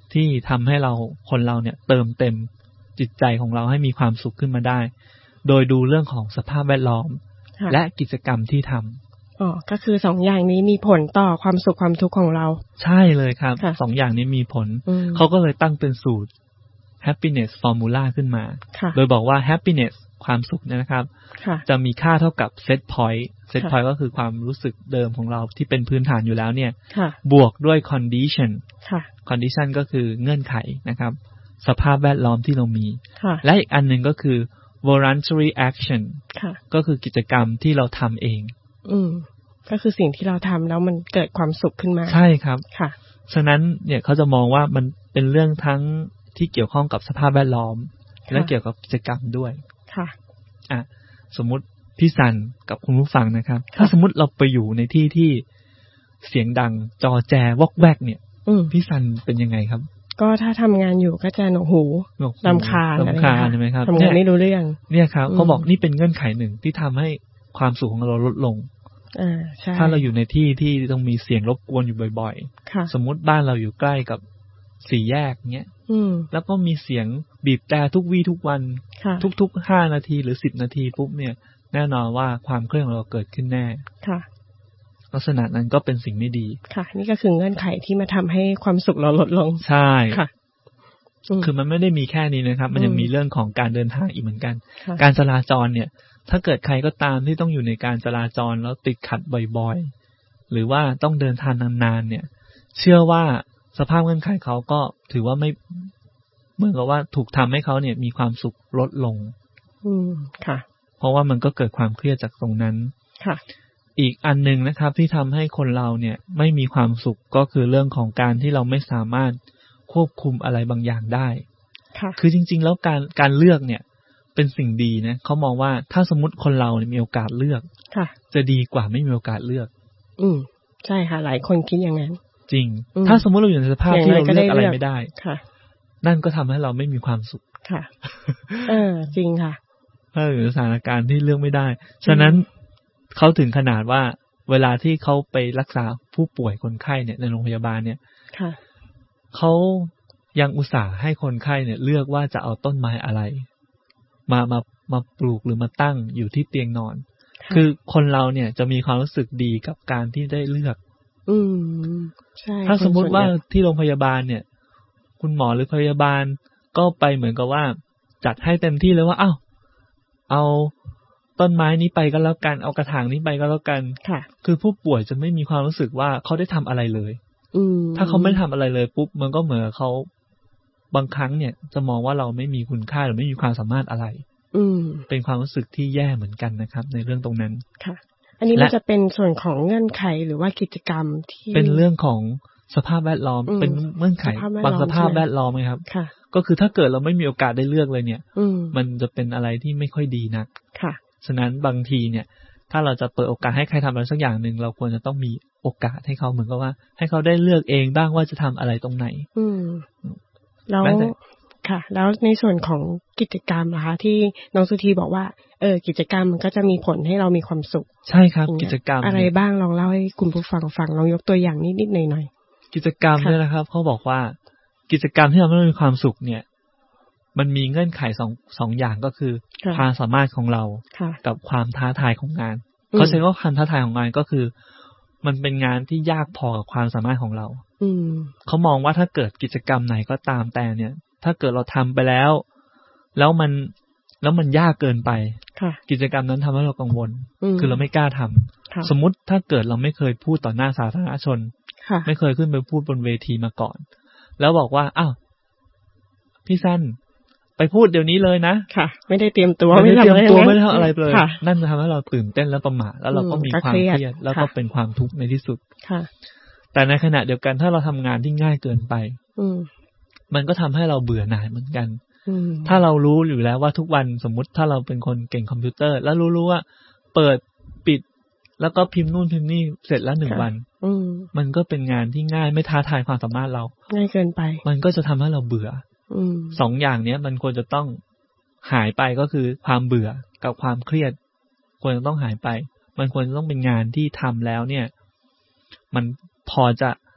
ที่ทำให้เราคนเราเนี่ยเติมเต็มจิตใจของเราให้มีความสุขขึ้นมาได้โดยดูเรื่องของสภาพแวดล้อมและกิจกรรมที่ทำอ๋อก็คือสองอย่างนี้มีผลต่อความสุขความทุกข์ของเราใช่เลยครับสองอย่างนี้มีผลเขาก็เลยตั้งเป็นสูตร happiness formula ขึ้นมาโดยบอกว่า happiness ความสุขเนี่ยนะครับจะมีค่าเท่ากับ set point set point ก็คือความรู้สึกเดิมของเราที่เป็นพื้นฐานอยู่แล้วเนี่ยบวกด้วย condition condition ก็คือเงื่อนไขนะครับสภาพแวดล้อมที่เรามีและอีกอันหนึ่งก็คือ voluntary action ก็คือกิจกรรมที่เราทำเองอืมก็คือสิ่งที่เราทำแล้วมันเกิดความสุขขึ้นมาใช่ครับค่ะฉะนั้นเนี่ยเขาจะมองว่ามันเป็นเรื่องทั้งที่เกี่ยวข้องกับสภาพแวดล้อมและเกี่ยวกับกิจกรรมด้วยค่ะอ่ะสมมุติพี่สันกับคุณผู้ฟังนะครับถ้าสมมุติเราไปอยู่ในที่ที่เสียงดังจอแจวอกแวกเนี่ยพี่สันเป็นยังไงครับก็ถ้าทำงานอยู่ก็จะหนวกหูรำคาญรำคาญใช่ไหมครับทำงานไม่รู้เรื่องเนี่ยครับเขาบอกนี่เป็นเงื่อนไขหนึ่งที่ทำให้ความสุขของเราลดลงอ่าใช่ถ้าเราอยู่ในที่ที่ต้องมีเสียงรบกวนอยู่บ่อยๆสมมุติบ้านเราอยู่ใกล้กับสี่แยกเงี้ยแล้วก็มีเสียงบีบแตรทุกวี่ทุกวันทุกๆห้านาทีหรือสิบนาทีปุ๊บเนี่ยแน่นอนว่าความเครียดของเราเกิดขึ้นแน่ค่ะลักษณะนั้นก็เป็นสิ่งไม่ดีค่ะนี่ก็คือเงื่อนไขที่มาทำให้ความสุขเราลดลงใช่ค่ะคือมันไม่ได้มีแค่นี้นะครับมันยังมีเรื่องของการเดินทางอีกเหมือนกันการจราจรเนี่ยถ้าเกิดใครก็ตามที่ต้องอยู่ในการจราจรแล้วติดขัดบ่อยๆหรือว่าต้องเดินทางนานๆเนี่ยเชื่อว่าสภาพเงื่อนไขเขาก็ถือว่าไม่เหมือนกับว่าถูกทำให้เขาเนี่ยมีความสุขลดลงอืมค่ะเพราะว่ามันก็เกิดความเครียดจากตรงนั้นค่ะอีกอันนึงนะครับที่ทำให้คนเราเนี่ยไม่มีความสุขก็คือเรื่องของการที่เราไม่สามารถควบคุมอะไรบางอย่างได้ค่ะคือจริงๆแล้วการการเลือกเนี่ยเป็นสิ่งดีนะเขามองว่าถ้าสมมติคนเราเนี่ยมีโอกาสเลือกค่ะจะดีกว่าไม่มีโอกาสเลือกอืมใช่ค่ะหลายคนคิดอย่างนั้นจริงถ้าสมมติเราอยู่ในสภาพที่เราเลือกอะไรไม่ได้ค่ะนั่นก็ทำให้เราไม่มีความสุขค่ะเออจริงค่ะถ้าอยู่ในสถานการณ์ที่เลือกไม่ได้ฉะนั้นเขาถึงขนาดว่าเวลาที่เขาไปรักษาผู้ป่วยคนไข้เนี่ยในโรงพยาบาลเนี่ยค่ะเขายังอุตส่าห์ให้คนไข้เนี่ยเลือกว่าจะเอาต้นไม้อะไรมามามาปลูกหรือมาตั้งอยู่ที่เตียงนอนคือคนเราเนี่ยจะมีความรู้สึกดีกับการที่ได้เลือกอืมใช่ถ้าสมมุติว่าที่โรงพยาบาลเนี่ยคุณหมอหรือพยาบาลก็ไปเหมือนกับว่าจัดให้เต็มที่เลยว่าอ้าวเอาต้นไม้นี้ไปก็แล้วกันเอากระถางนี้ไปก็แล้วกันค่ะคือผู้ป่วยจะไม่มีความรู้สึกว่าเขาได้ทำอะไรเลยอืมถ้าเขาไม่ทำอะไรเลยปุ๊บมันก็เหมือนเขาบางครั้งเนี่ยจะมองว่าเราไม่มีคุณค่าหรือไม่มีความสามารถอะไรอืมเป็นความรู้สึกที่แย่เหมือนกันนะครับในเรื่องตรงนั้นค่ะอันนี้มันจะเป็นส่วนของเงื่อนไขหรือว่ากิจกรรมที่เป็นเรื่องของสภาพแวดล้อมเป็นเงื่อนไขบางสภาพแวดล้อมไหมครับค่ะก็คือถ้าเกิดเราไม่มีโอกาสได้เลือกเลยเนี่ยมันจะเป็นอะไรที่ไม่ค่อยดีนักค่ะฉะนั้นบางทีเนี่ยถ้าเราจะเปิดโอกาสให้ใครทำอะไรสักอย่างหนึ่งเราควรจะต้องมีโอกาสให้เขาเหมือนกับว่าให้เขาได้เลือกเองบ้างว่าจะทำอะไรตรงไหนอืมแล้วค่ะแล้วในส่วนของกิจกรรมนะคะที่น้องสุธีบอกว่าเออกิจกรรมมันก็จะมีผลให้เรามีความสุขใช่ครับกิจกรรมอะไรบ้างลองเล่าให้คุณผู้ฟังฟังลองยกตัวอย่างนิดๆหน่อยๆกิจกรรมเนี่ยนะครับเขาบอกว่ากิจกรรมที่ทำให้เรามีความสุขเนี่ยมันมีเงื่อนไขสองสองอย่างก็คือความสามารถของเรากับความท้าทายของงานเขาใช้ว่าความท้าทายของงานก็คือมันเป็นงานที่ยากพอกับความสามารถของเราเขามองว่าถ้าเกิดกิจกรรมไหนก็ตามแต่เนี่ยถ้าเกิดเราทำไปแล้วแล้วมันแล้วมันยากเกินไปกิจกรรมนั้นทำให้เรากังวลคือเราไม่กล้าทำสมมุติถ้าเกิดเราไม่เคยพูดต่อหน้าสาธารณชนไม่เคยขึ้นไปพูดบนเวทีมาก่อนแล้วบอกว่าอ้าวพี่สั้นไปพูดเดี๋ยวนี้เลยนะค่ะไม่ได้เตรียมตัวไม่ได้เตรียมตัวไม่ได้ทำอะไรเลยนั่นจะทำให้เราตื่นเต้นและประหม่าแล้วเราก็มีความเครียดแล้วก็เป็นความทุกข์ในที่สุดค่ะแต่ในขณะเดียวกันถ้าเราทำงานที่ง่ายเกินไปมันก็ทำให้เราเบื่อหน่ายเหมือนกันถ้าเรารู้อยู่แล้วว่าทุกวันสมมุติถ้าเราเป็นคนเก่งคอมพิวเตอร์แล้วรู้ๆว่าเปิดปิดแล้วก็พิมพ์นู่นพิมพ์นี่เสร็จแล้วหนึ่งวันมันก็เป็นงานที่ง่ายไม่ท้าทายความสามารถเราง่ายเกินไปมันก็จะทำให้เราเบื่อสองอย่างนี้มันควรจะต้องหายไปก็คือความเบื่อกับความเครียดควรจะต้องหายไปมันควรจะต้องเป็นงานที่ทำแล้วเนี่ยมันพอจะพ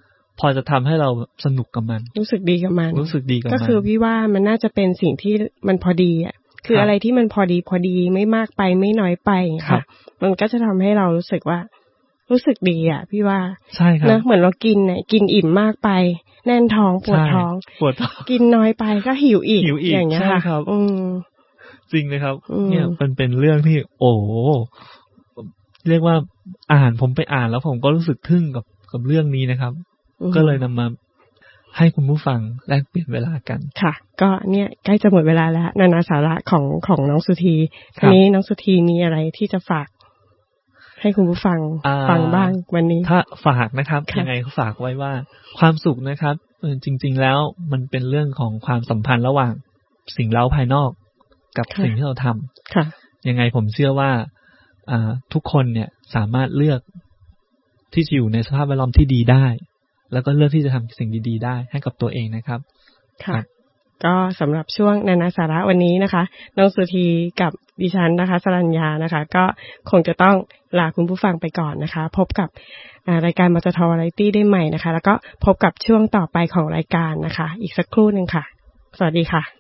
อจะทำให้เราสนุกกับมันรู้สึกดีกับมันรู้สึกดีกับมันก็คือพี่ว่ามันน่าจะเป็นสิ่งที่มันพอดีอ่ะคืออะไรที่มันพอดีพอดีไม่มากไปไม่น้อยไปค่ะมันก็จะทำให้เรารู้สึกว่ารู้สึกดีอ่ะพี่ว่าใช่ครับนะเหมือนเรากินเนี่ยกินอิ่มมากไปแน่นท้องปวดท้องปวดท้องกินน้อยไปก็หิวอีกอย่างเงี้ยค่ะครับอืมจริงเลยครับเนี่ยมันเป็นเรื่องที่โอ้เรียกว่าอ่านผมไปอ่านแล้วผมก็รู้สึกทึ่งกับกับเรื่องนี้นะครับก็เลยนำมาให้คุณผู้ฟังแลกเปลี่ยนเวลากันค่ะก็เนี่ยใกล้จะหมดเวลาแล้วนานาสาระของของน้องสุธีทีนี้น้องสุธีมีอะไรที่จะฝากให้คุณผู้ฟังฟังบ้างวันนี้ถ้าฝากนะครับยังไงฝากไว้ว่าความสุขนะครับจริงๆแล้วมันเป็นเรื่องของความสัมพันธ์ระหว่างสิ่งเร้าภายนอกกับสิ่งที่เราทำยังไงผมเชื่อว่าทุกคนเนี่ยสามารถเลือกที่จะอยู่ในสภาพแวดล้อมที่ดีได้แล้วก็เลือกที่จะทำสิ่งดีๆได้ให้กับตัวเองนะครับค่ะก็สำหรับช่วงนานาสาระวันนี้นะคะน้องสุธีกับดิฉันนะคะสรัญญานะคะก็คงจะต้องลาคุณผู้ฟังไปก่อนนะคะพบกับรายการมจท.วาไรตี้ได้ใหม่นะคะแล้วก็พบกับช่วงต่อไปของรายการนะคะอีกสักครู่นึงค่ะสวัสดีค่ะ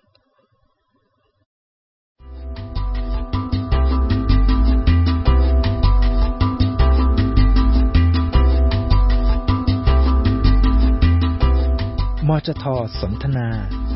มจท.สนทนา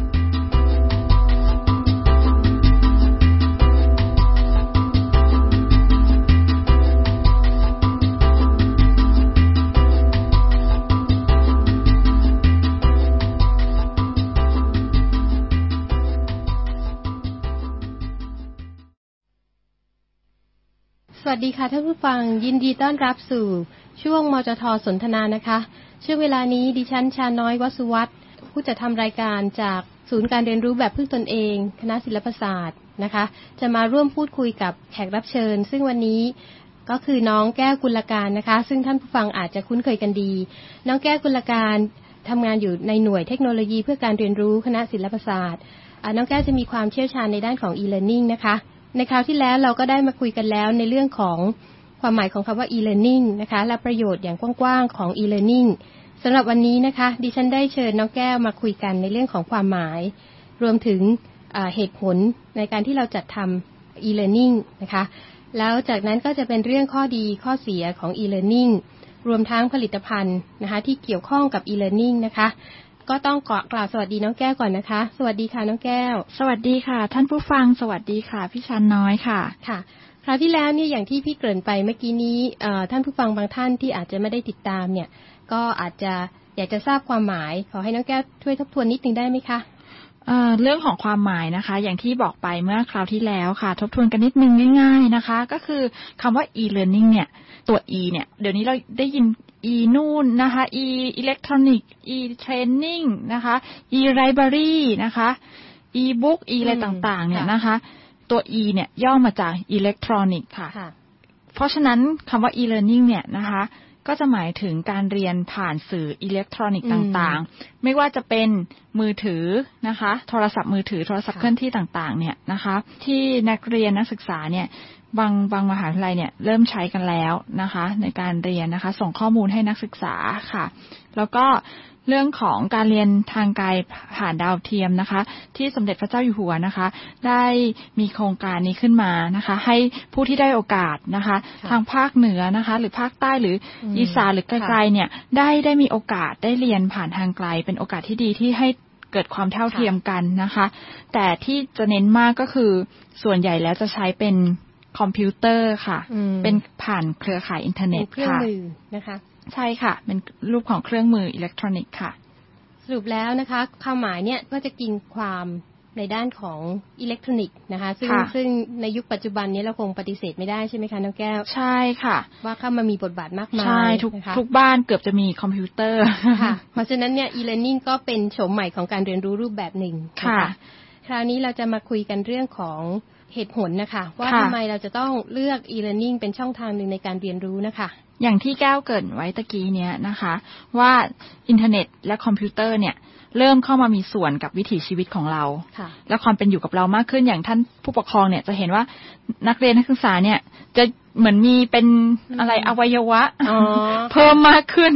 สวัสดีค่ะท่านผู้ฟังยินดีต้อนรับสู่ช่วงมจท.สนทนานะคะช่วงเวลานี้ดิฉันชาน้อยวสุวัฒน์ผู้จัดทำรายการจากศูนย์การเรียนรู้แบบพึ่งตนเองคณะศิลปศาสตร์นะคะจะมาร่วมพูดคุยกับแขกรับเชิญซึ่งวันนี้ก็คือน้องแก้วกุลการนะคะซึ่งท่านผู้ฟังอาจจะคุ้นเคยกันดีน้องแก้วกุลการทำงานอยู่ในหน่วยเทคโนโลยีเพื่อการเรียนรู้คณะศิลปศาสตร์น้องแก้วจะมีความเชี่ยวชาญในด้านของ e-learning นะคะในคราวที่แล้วเราก็ได้มาคุยกันแล้วในเรื่องของความหมายของคำว่า e-learning นะคะและประโยชน์อย่างกว้างๆของ e-learning สำหรับวันนี้นะคะดิฉันได้เชิญน้องแก้วมาคุยกันในเรื่องของความหมายรวมถึงเหตุผลในการที่เราจัดทำ e-learning นะคะแล้วจากนั้นก็จะเป็นเรื่องข้อดีข้อเสียของ e-learning รวมทั้งผลิตภัณฑ์นะคะที่เกี่ยวข้องกับ e-learning นะคะก็ต้องกล่าวสวัสดีน้องแก้วก่อนนะคะสวัสดีค่ะน้องแก้วสวัสดีค่ะท่านผู้ฟังสวัสดีค่ะพี่ชันน้อยค่ะค่ะคราวที่แล้วเนี่ยอย่างที่พี่เกริ่นไปเมื่อกี้นี้ท่านผู้ฟังบางท่านที่อาจจะไม่ได้ติดตามเนี่ยก็อาจจะอยากจะทราบความหมายขอให้น้องแก้วช่วยทบทวนนิดนึงได้ไหมคะเอ่อเรื่องของความหมายนะคะอย่างที่บอกไปเมื่อคราวที่แล้วค่ะทบทวนกันนิดนึงง่ายๆนะคะก็คือคำว่า e-learning เนี่ยตัว e เนี่ยเดี๋ยวนี้เราได้ยิน e นู่นนะคะ e electronic e training นะคะ e library นะคะ e book e อะไรต่างๆเนี่ยนะคะตัว e เนี่ยย่อมาจาก electronic ค่ะเพราะฉะนั้นคำว่า e-learning เนี่ยนะคะก็จะหมายถึงการเรียนผ่านสื่ออิเล็กทรอนิกส์ต่างๆไม่ว่าจะเป็นมือถือนะคะโทรศัพท์มือถือโทรศัพท์เคลื่อนที่ต่างๆเนี่ยนะคะที่นักเรียนนักศึกษาเนี่ยบางบางมหาวิทยาลัยเนี่ยเริ่มใช้กันแล้วนะคะในการเรียนนะคะส่งข้อมูลให้นักศึกษาค่ะแล้วก็เรื่องของการเรียนทางไกลผ่านดาวเทียมนะคะที่สมเด็จพระเจ้าอยู่หัวนะคะได้มีโครงการนี้ขึ้นมานะคะให้ผู้ที่ได้โอกาสนะคะทางภาคเหนือนะคะหรือภาคใต้หรืออีสานหรือไกลๆเนี่ยได้ได้มีโอกาสได้เรียนผ่านทางไกลเป็นโอกาสที่ดีที่ให้เกิดความเท่าเทียมกันนะคะแต่ที่จะเน้นมากก็คือส่วนใหญ่แล้วจะใช้เป็นคอมพิวเตอร์ค่ะเป็นผ่านเครือข่ายอินเทอร์เน็ตค่ะนะคะใช่ค่ะเป็นรูปของเครื่องมืออิเล็กทรอนิกส์ค่ะสรุปแล้วนะคะความหมายเนี่ยก็จะกินความในด้านของอิเล็กทรอนิกส์นะคะซึ่งซึ่งในยุคปัจจุบันนี้เราคงปฏิเสธไม่ได้ใช่ไหมคะน้องแก้วใช่ค่ะว่าเข้ามามีบทบาทมากมายใช่ทุกทุกบ้านเกือบจะมีคอมพิวเตอร์ค่ะเพราะฉะนั้นเนี่ย e-learning ก็เป็นโฉมใหม่ของการเรียนรู้รูปแบบหนึ่งค่ะคราวนี้เราจะมาคุยกันเรื่องของเหตุผลนะคะว่าทำไมเราจะต้องเลือก e-learning เป็นช่องทางหนึ่งในการเรียนรู้นะคะอย่างที่แก้วเกริ่นไว้ตะกี้เนี้ยนะคะว่าอินเทอร์เน็ตและคอมพิวเตอร์เนี่ยเริ่มเข้ามามีส่วนกับวิถีชีวิตของเราและความเป็นอยู่กับเรามากขึ้นอย่างท่านผู้ปกครองเนี่ยจะเห็นว่านักเรียนนักศึกษาเนี่ยจะเหมือนมีเป็นอะไรอวัยวะเพิ่มมากขึ้น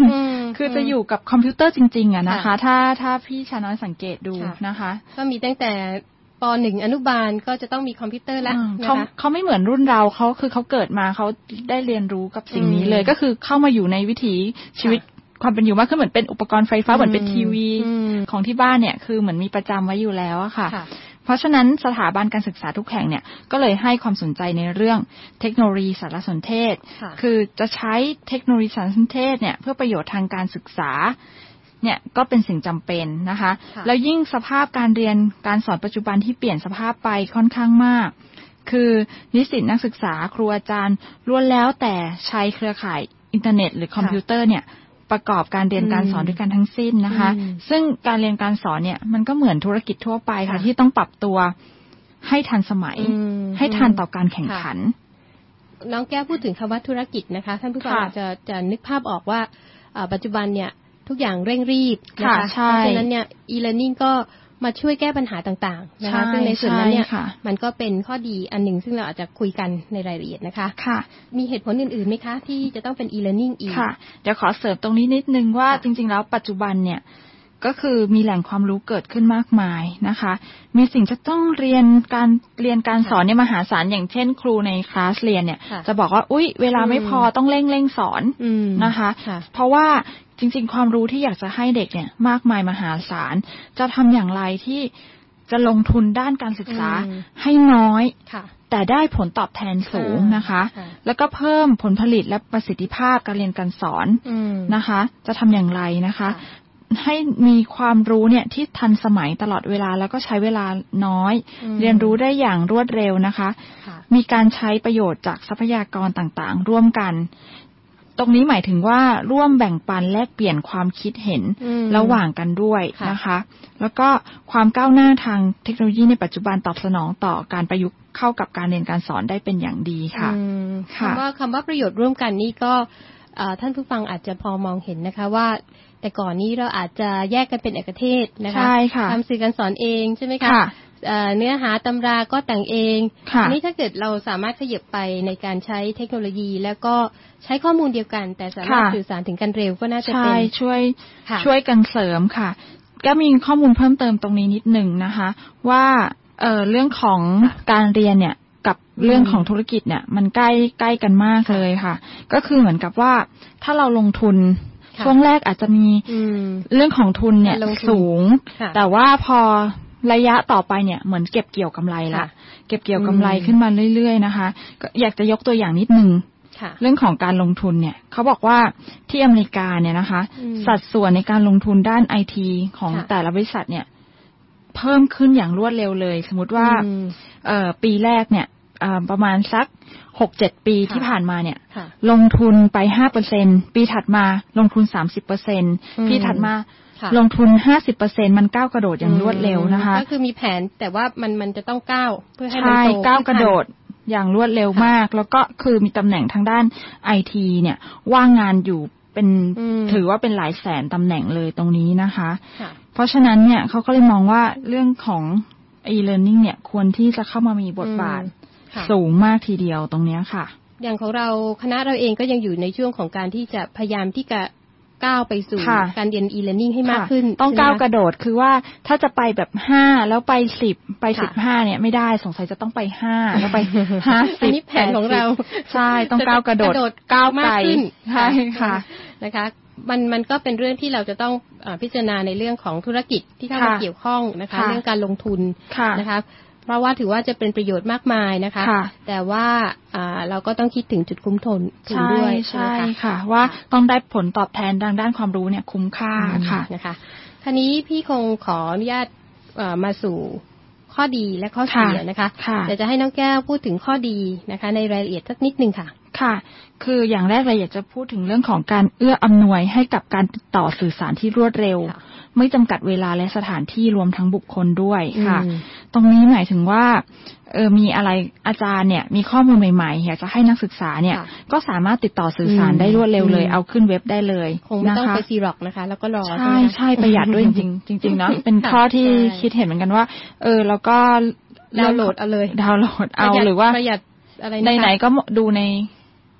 คือจะอยู่กับคอมพิวเตอร์จริงๆอะนะคะถ้าถ้าพี่ชาน้อยสังเกตดูนะคะก็มีตั้งแต่ป.หนึ่ง อนุบาลก็จะต้องมีคอมพิวเตอร์แล้วเขาเขาไม่เหมือนรุ่นเราเขาคือเขาเกิดมาเขาได้เรียนรู้กับสิ่งนี้เลยก็คือเข้ามาอยู่ในวิถีชีวิตความเป็นอยู่มากขึ้นเหมือนเป็นอุปกรณ์ไฟฟ้าเหมือนเป็นทีวีของที่บ้านเนี่ยคือเหมือนมีประจำไว้อยู่แล้วอะค่ะเพราะฉะนั้นสถาบันการศึกษาทุกแห่งเนี่ยก็เลยให้ความสนใจในเรื่องเทคโนโลยีสารสนเทศคือจะใช้เทคโนโลยีสารสนเทศเนี่ยเพื่อประโยชน์ทางการศึกษาเนี่ยก็เป็นสิ่งจำเป็นนะคะแล้วยิ่งสภาพการเรียนการสอนปัจจุบันที่เปลี่ยนสภาพไปค่อนข้างมากคือนิสิตนักศึกษาครูอาจารย์ล้วนแล้วแต่ใช้เครือข่ายอินเทอร์เน็ตหรือคอมพิวเตอร์เนี่ยประกอบการเรียนการสอนด้วยกันทั้งสิ้นนะคะซึ่งการเรียนการสอนเนี่ยมันก็เหมือนธุรกิจทั่วไปค่ะที่ต้องปรับตัวให้ทันสมัยให้ทันต่อการแข่งขันน้องแก้วพูดถึงคำว่าธุรกิจนะคะท่านผู้ฟังอาจจะจะนึกภาพออกว่าปัจจุบันเนี่ยทุกอย่างเร่งรีบนะคะเพราะฉะนั้นเนี่ย e-learning ก็มาช่วยแก้ปัญหาต่างๆนะคะซึ่งในส่วนนั้นเนี่ยมันก็เป็นข้อดีอันหนึ่งซึ่งเราอาจจะคุยกันในรายละเอียดนะคะค่ะมีเหตุผลอื่นๆไหมคะที่จะต้องเป็น e-learning อีกค่ะเดี๋ยวขอเสริมตรงนี้นิดนึงว่าจริงๆแล้วปัจจุบันเนี่ยก็คือมีแหล่งความรู้เกิดขึ้นมากมายนะคะมีสิ่งจะต้องเรียนการเรียนการสอนเนี่ยมหาศาลอย่างเช่นครูในคลาสเรียนเนี่ยจะบอกว่าอุ๊ยเวลาไม่พอต้องเร่งเร่งสอนนะคะเพราะว่าจริงๆความรู้ที่อยากจะให้เด็กเนี่ยมากมายมหาศาลจะทำอย่างไรที่จะลงทุนด้านการศึกษาให้น้อยแต่ได้ผลตอบแทนสูงนะคะแล้วก็เพิ่มผลผลิตและประสิทธิภาพการเรียนการสอนนะคะจะทำอย่างไรนะคะให้มีความรู้เนี่ยที่ทันสมัยตลอดเวลาแล้วก็ใช้เวลาน้อยเรียนรู้ได้อย่างรวดเร็วนะคะมีการใช้ประโยชน์จากทรัพยากรต่างๆร่วมกันตรงนี้หมายถึงว่าร่วมแบ่งปันแลกเปลี่ยนความคิดเห็นระหว่างกันด้วยนะคะแล้วก็ความก้าวหน้าทางเทคโนโลยีในปัจจุบันตอบสนองต่อการประยุกต์เข้ากับการเรียนการสอนได้เป็นอย่างดีค่ะคำว่าคำว่าประโยชน์ร่วมกันนี่ก็ท่านผู้ฟังอาจจะพอมองเห็นนะคะว่าแต่ก่อนนี้เราอาจจะแยกกันเป็นเอกเทศนะคะทำสื่อการสอนเองใช่ไหมคะเนื้อหาตำราก็แต่งเองอันนี้ถ้าเกิดเราสามารถขยับไปในการใช้เทคโนโลยีแล้วก็ใช้ข้อมูลเดียวกันแต่สามารถสื่อสารถึงกันเร็วก็น่าจะเป็นช่วยช่วยกันเสริมค่ะก็มีข้อมูลเพิ่มเติมตรงนี้นิดหนึ่งนะคะว่าเอ่อเรื่องของการเรียนเนี่ยกับเรื่องของธุรกิจเนี่ยมันใกล้ใกล้กันมากเลยค่ะก็คือเหมือนกับว่าถ้าเราลงทุนช่วงแรกอาจจะมีเรื่องของทุนเนี่ยสูงแต่ว่าพอระยะต่อไปเนี่ยเหมือนเก็บเกี่ยวกำไรละเก็บเกี่ยวกำไรขึ้นมาเรื่อยๆนะคะก็อยากจะยกตัวอย่างนิดนึงเรื่องของการลงทุนเนี่ยเขาบอกว่าที่อเมริกาเนี่ยนะคะสัดส่วนในการลงทุนด้านไอทีของแต่ละบริษัทเนี่ยเพิ่มขึ้นอย่างรวดเร็วเลยสมมติว่าเอ่อปีแรกเนี่ยประมาณสัก หกเจ็ด ปีที่ผ่านมาเนี่ยลงทุนไป ห้าเปอร์เซ็นต์ ปีถัดมาลงทุน สามสิบเปอร์เซ็นต์ ปีถัดมาลงทุน ห้าสิบเปอร์เซ็นต์ มันก้าวกระโดดอย่างรวดเร็วนะคะก็คือมีแผนแต่ว่ามันมันจะต้องก้าวเพื่อให้มันโตใช่ก้าวกระโดดอย่างรวดเร็วมากแล้วก็คือมีตำแหน่งทางด้านไอทีเนี่ยว่างงานอยู่เป็นถือว่าเป็นหลายแสนตำแหน่งเลยตรงนี้นะคะเพราะฉะนั้นเนี่ยเขาก็เลยมองว่าเรื่องของ e-learning เนี่ยควรที่จะเข้ามามีบทบาทสูงมากทีเดียวตรงนี้ค่ะอย่างของเราคณะเราเองก็ยังอยู่ในช่วงของการที่จะพยายามที่จะก้าวไปสู่การเรียน e-learning ให้มากขึ้นต้องก้าวกระโดดคือว่าถ้าจะไปแบบห้าแล้วไปสิบไปสิบห้าเนี่ยไม่ได้สงสัยจะต้องไปห้าแล้วไปห้าสิบอันนี้แผนของเราใช่ต้องก้าวกระโดดก้าวไกลใช่ค่ะนะคะมันมันก็เป็นเรื่องที่เราจะต้องพิจารณาในเรื่องของธุรกิจที่เข้ามาเกี่ยวข้องนะคะเรื่องการลงทุนนะคะเพราะว่าถือว่าจะเป็นประโยชน์มากมายนะคะแต่ว่าเราก็ต้องคิดถึงจุดคุ้มทุนด้วยใช่ค่ะว่าต้องได้ผลตอบแทนทางด้านความรู้เนี่ยคุ้มค่าค่ะนะคะทีนี้พี่คงขออนุญาตมาสู่ข้อดีและข้อเสียนะคะแต่จะให้น้องแก้วพูดถึงข้อดีนะคะในรายละเอียดสักนิดนึงค่ะค่ะคืออย่างแรกเลยอยากจะพูดถึงเรื่องของการเอื้ออำนวยให้กับการติดต่อสื่อสารที่รวดเร็วไม่จำกัดเวลาและสถานที่รวมทั้งบุคคลด้วยค่ะตรงนี้หมายถึงว่าเออมีอะไรอาจารย์เนี่ยมีข้อมูลใหม่ๆอยากจะให้นักศึกษาเนี่ยก็สามารถติดต่อสื่อสารได้รวดเร็วเลยเอาขึ้นเว็บได้เลยคงไม่ต้องไปซีร็อกนะคะแล้วก็รอใช่ใช่ประหยัดด้วยจริงๆจริงๆเนาะเป็นข้อที่คิดเห็นเหมือนกันว่าเออแล้วก็ดาวน์โหลดเอาเลยดาวน์โหลดเอาหรือว่าประหยัดอะไรไหนๆก็ดูใน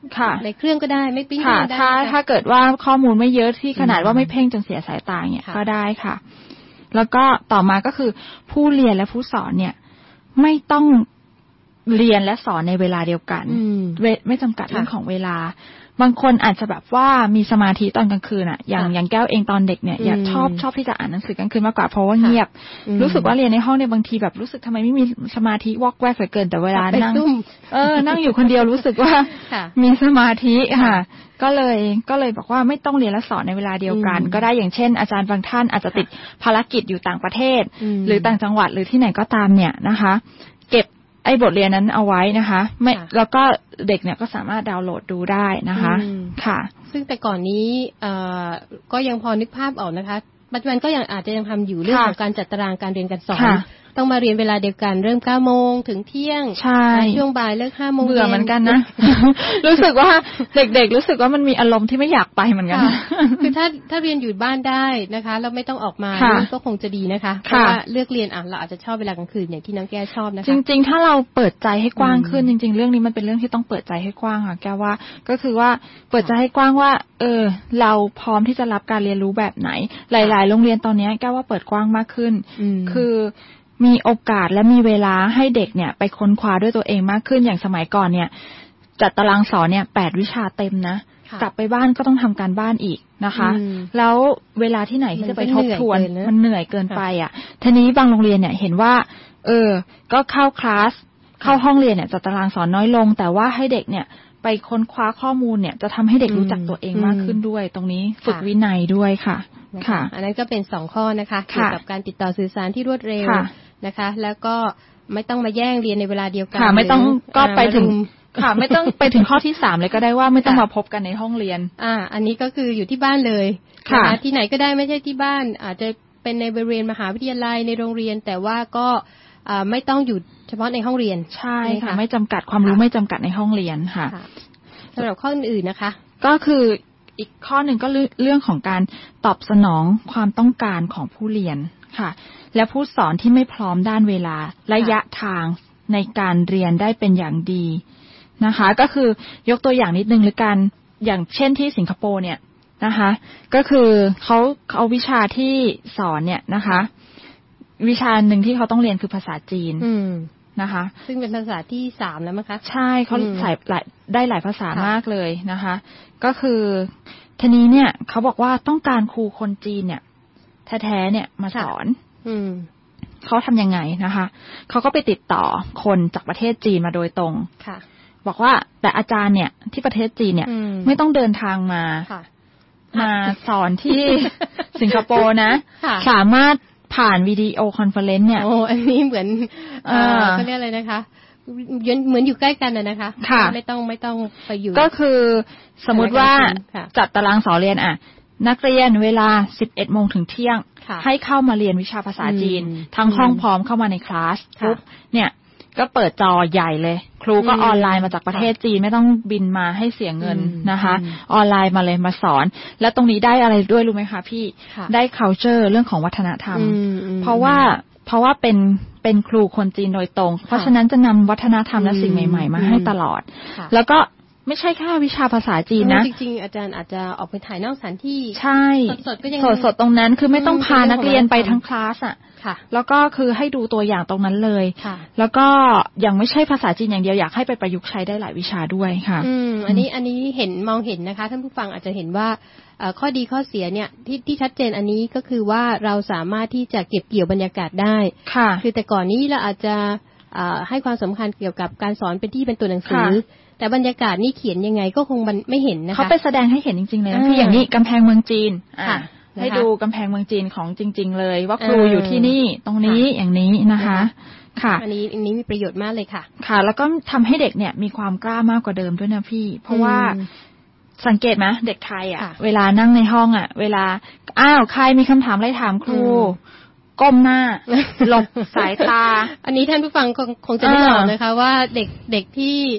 ในเครื่องก็ได้ไม่ปิ้งก็ได้ถ้าถ้าเกิดว่าข้อมูลไม่เยอะที่ขนาดว่าไม่เพ่งจนเสียสายตาเนี่ยก็ได้ค่ะแล้วก็ต่อมาก็คือผู้เรียนและผู้สอนเนี่ยไม่ต้องเรียนและสอนในเวลาเดียวกันไม่จำกัดเรื่องของเวลาบางคนอาจจะแบบว่ามีสมาธิตอนกลางคืนอ่ะอย่างอย่างแก้วเองตอนเด็กเนี่ยอยากชอบชอบที่จะอ่านหนังสือกลางคืนมากกว่าเพราะว่าเงียบรู้สึกว่าเรียนในห้องเนี่ยบางทีแบบรู้สึกทำไมไม่มีสมาธิวอกแวกเหลือเกินแต่เวลานั่งเออนั่งอยู่คนเดียวรู้สึกว่ามีสมาธิค่ะก็เลยก็เลยบอกว่าไม่ต้องเรียนและสอนในเวลาเดียวกันก็ได้อย่างเช่นอาจารย์บางท่านอาจจะติดภารกิจอยู่ต่างประเทศหรือต่างจังหวัดหรือที่ไหนก็ตามเนี่ยนะคะเก็บไอ้บทเรียนนั้นเอาไว้นะคะไม่แล้วก็เด็กเนี่ยก็สามารถดาวน์โหลดดูได้นะคะค่ะซึ่งแต่ก่อนนี้เอ่อก็ยังพอนึกภาพออกนะคะปัจจุบันก็ยังอาจจะยังทำอยู่เรื่องของการจัดตารางการเรียนการสอนต้องมาเรียนเวลาเดียวกันเริ่มเก้าโมงถึงเที่ยงช่วงบ่ายเลิกห้าโมงเบื่อเหมือนกันนะ รู้สึกว่าเด็กๆรู้สึกว่ามันมีอารมณ์ที่ไม่อยากไปเหมือนกันคือถ้าถ้าเรียนอยู่บ้านได้นะคะแล้วไม่ต้องออกมาก็คงจะดีนะคะเพราะว่าเลือกเรียนอ่ะเราอาจจะชอบเวลากลางคืนอย่างที่น้องแก้วชอบนะคะจริงๆถ้าเราเปิดใจให้กว้างขึ้นจริงๆเรื่องนี้มันเป็นเรื่องที่ต้องเปิดใจให้กว้างค่ะแก้วว่าก็คือว่าเปิดใจให้กว้างว่าเออเราพร้อมที่จะรับการเรียนรู้แบบไหนหลายๆโรงเรียนตอนนี้แก้วว่าเปิดกว้างมากขึ้นคือมีโอกาสและมีเวลาให้เด็กเนี่ยไปค้นคว้าด้วยตัวเองมากขึ้นอย่างสมัยก่อนเนี่ยจัดตารางสอนเนี่ยแปดวิชาเต็มนะกลับไปบ้านก็ต้องทำการบ้านอีกนะคะแล้วเวลาที่ไหนที่จะไปทบทวนมันเหนื่อยเกินไปอ่ะทีนี้บางโรงเรียนเนี่ยเห็นว่าเออก็เข้าคลาสเข้าห้องเรียนเนี่ยจัดตารางสอนน้อยลงแต่ว่าให้เด็กเนี่ยไปค้นคว้าข้อมูลเนี่ยจะทำให้เด็กรู้จักตัวเองมากขึ้นด้วยตรงนี้ฝึกวินัยด้วยค่ะค่ะอันนั้นก็เป็นสองข้อนะคะเกี่ยวกับการติดต่อสื่อสารที่รวดเร็วนะคะแล้วก็ไม่ต้องมาแย่งเรียนในเวลาเดียวกันค่ะไม่ต้องก็ไปถึงค่ะไม่ต้องไปถึงข้อที่สามเลยก็ได้ว่าไม่ต้องมาพบกันในห้องเรียนอ่าอันนี้ก็คืออยู่ที่บ้านเลยค่ะที่ไหนก็ได้ไม่ใช่ที่บ้านอาจจะเป็นในบริเวณมหาวิทยาลัยในโรงเรียนแต่ว่าก็อ่าไม่ต้องอยู่เฉพาะในห้องเรียนใช่ค่ะไม่จำกัดความรู้ไม่จำกัดในห้องเรียนค่ะสำหรับข้ออื่นๆนะคะก็คืออีกข้อหนึ่งก็เรื่องของการตอบสนองความต้องการของผู้เรียนค่ะและผู้สอนที่ไม่พร้อมด้านเวลาระยะทางในการเรียนได้เป็นอย่างดีนะคะก็คือยกตัวอย่างนิดนึงหรือกันอย่างเช่นที่สิงคโปร์เนี่ยนะคะก็คือเขาเอาวิชาที่สอนเนี่ยนะคะวิชาหนึ่งที่เขาต้องเรียนคือภาษาจีนนะคะซึ่งเป็นภาษาที่สามแล้วมั้งคะใช่เขาใส่หลายได้หลายภาษามากเลยนะคะก็คือทีนี้เนี่ยเขาบอกว่าต้องการครูคนจีนเนี่ยแท้ๆเนี่ยมาสอนเขาทำยังไงนะคะเขาก็ไปติดต่อคนจากประเทศจีนมาโดยตรงบอกว่าแต่อาจารย์เนี่ยที่ประเทศจีนเนี่ยไม่ต้องเดินทางมามาสอนที่สิงคโปร์นะสามารถผ่านวิดีโอคอนเฟอเรนซ์เนี่ยโอ้อันนี้เหมือนเขาเรียกอะไรนะคะเหมือนอยู่ใกล้กันนะนะคะไม่ต้องไม่ต้องไปอยู่ก็คือสมมติว่าจัดตารางสอนเรียนอ่ะนักเรียนเวลา สิบเอ็ดโมงถึงเที่ยงให้เข้ามาเรียนวิชาภาษาจีนทั้งห้องพร้อมเข้ามาในคลาสปุ๊บเนี่ยก็เปิดจอใหญ่เลยครูก็ออนไลน์มาจากประเทศจีนไม่ต้องบินมาให้เสียเงินนะคะออนไลน์มาเลยมาสอนแล้วตรงนี้ได้อะไรด้วยรู้ไหมคะพี่ได้ culture เรื่องของวัฒนธรรมเพราะว่าเพราะว่าเป็นเป็นครูคนจีนโดยตรงเพราะฉะนั้นจะนำวัฒนธรรมและสิ่งใหม่ๆมาให้ตลอดแล้วก็ไม่ใช่แค่วิชาภาษาจีนนะจริงๆอาจารย์อาจจะออกไปถ่ายนอกสถานที่ใช่สดๆก็ยังสดๆตรงนั้นคือไม่ต้องพานักเรียนไปทั้งคลาสอ่ะแล้วก็คือให้ดูตัวอย่างตรงนั้นเลยแล้วก็ยังไม่ใช่ภาษาจีนอย่างเดียวอยากให้ไปประยุกต์ใช้ได้หลายวิชาด้วยค่ะอืมอันนี้อันนี้เห็นมองเห็นนะคะท่านผู้ฟังอาจจะเห็นว่าข้อดีข้อเสียเนี่ยที่ที่ชัดเจนอันนี้ก็คือว่าเราสามารถที่จะเก็บเกี่ยวบรรยากาศได้ค่ะคือแต่ก่อนนี้เราอาจจะให้ความสำคัญเกี่ยวกับการสอนเป็นที่เป็นตัวหนังสือแต่บรรยากาศนี่เขียนยังไงก็คงไม่เห็นนะคะเขาไปแสดงให้เห็นจริงๆเลยคืออย่างนี้กำแพงเมืองจีนให้ดูกำแพงเมืองจีนของจริงๆเลยว่าครูอยู่ที่นี่ตรงนี้อย่างนี้นะคะค่ะอันนี้อันนี้มีประโยชน์มากเลยค่ะค่ะแล้วก็ทำให้เด็กเนี่ยมีความกล้ามากกว่าเดิมด้วยนะพี่เพราะว่าสังเกตไหมเด็กไทยอ่ะเวลานั่งในห้องอ่ะเวลาอ้าวใครมีคำถามอะไรถามครูก้มหน้าหลบสายตาอันนี้ท่านผู้ฟังคงจะได้บอกนะคะว่าเด็กเด็กที่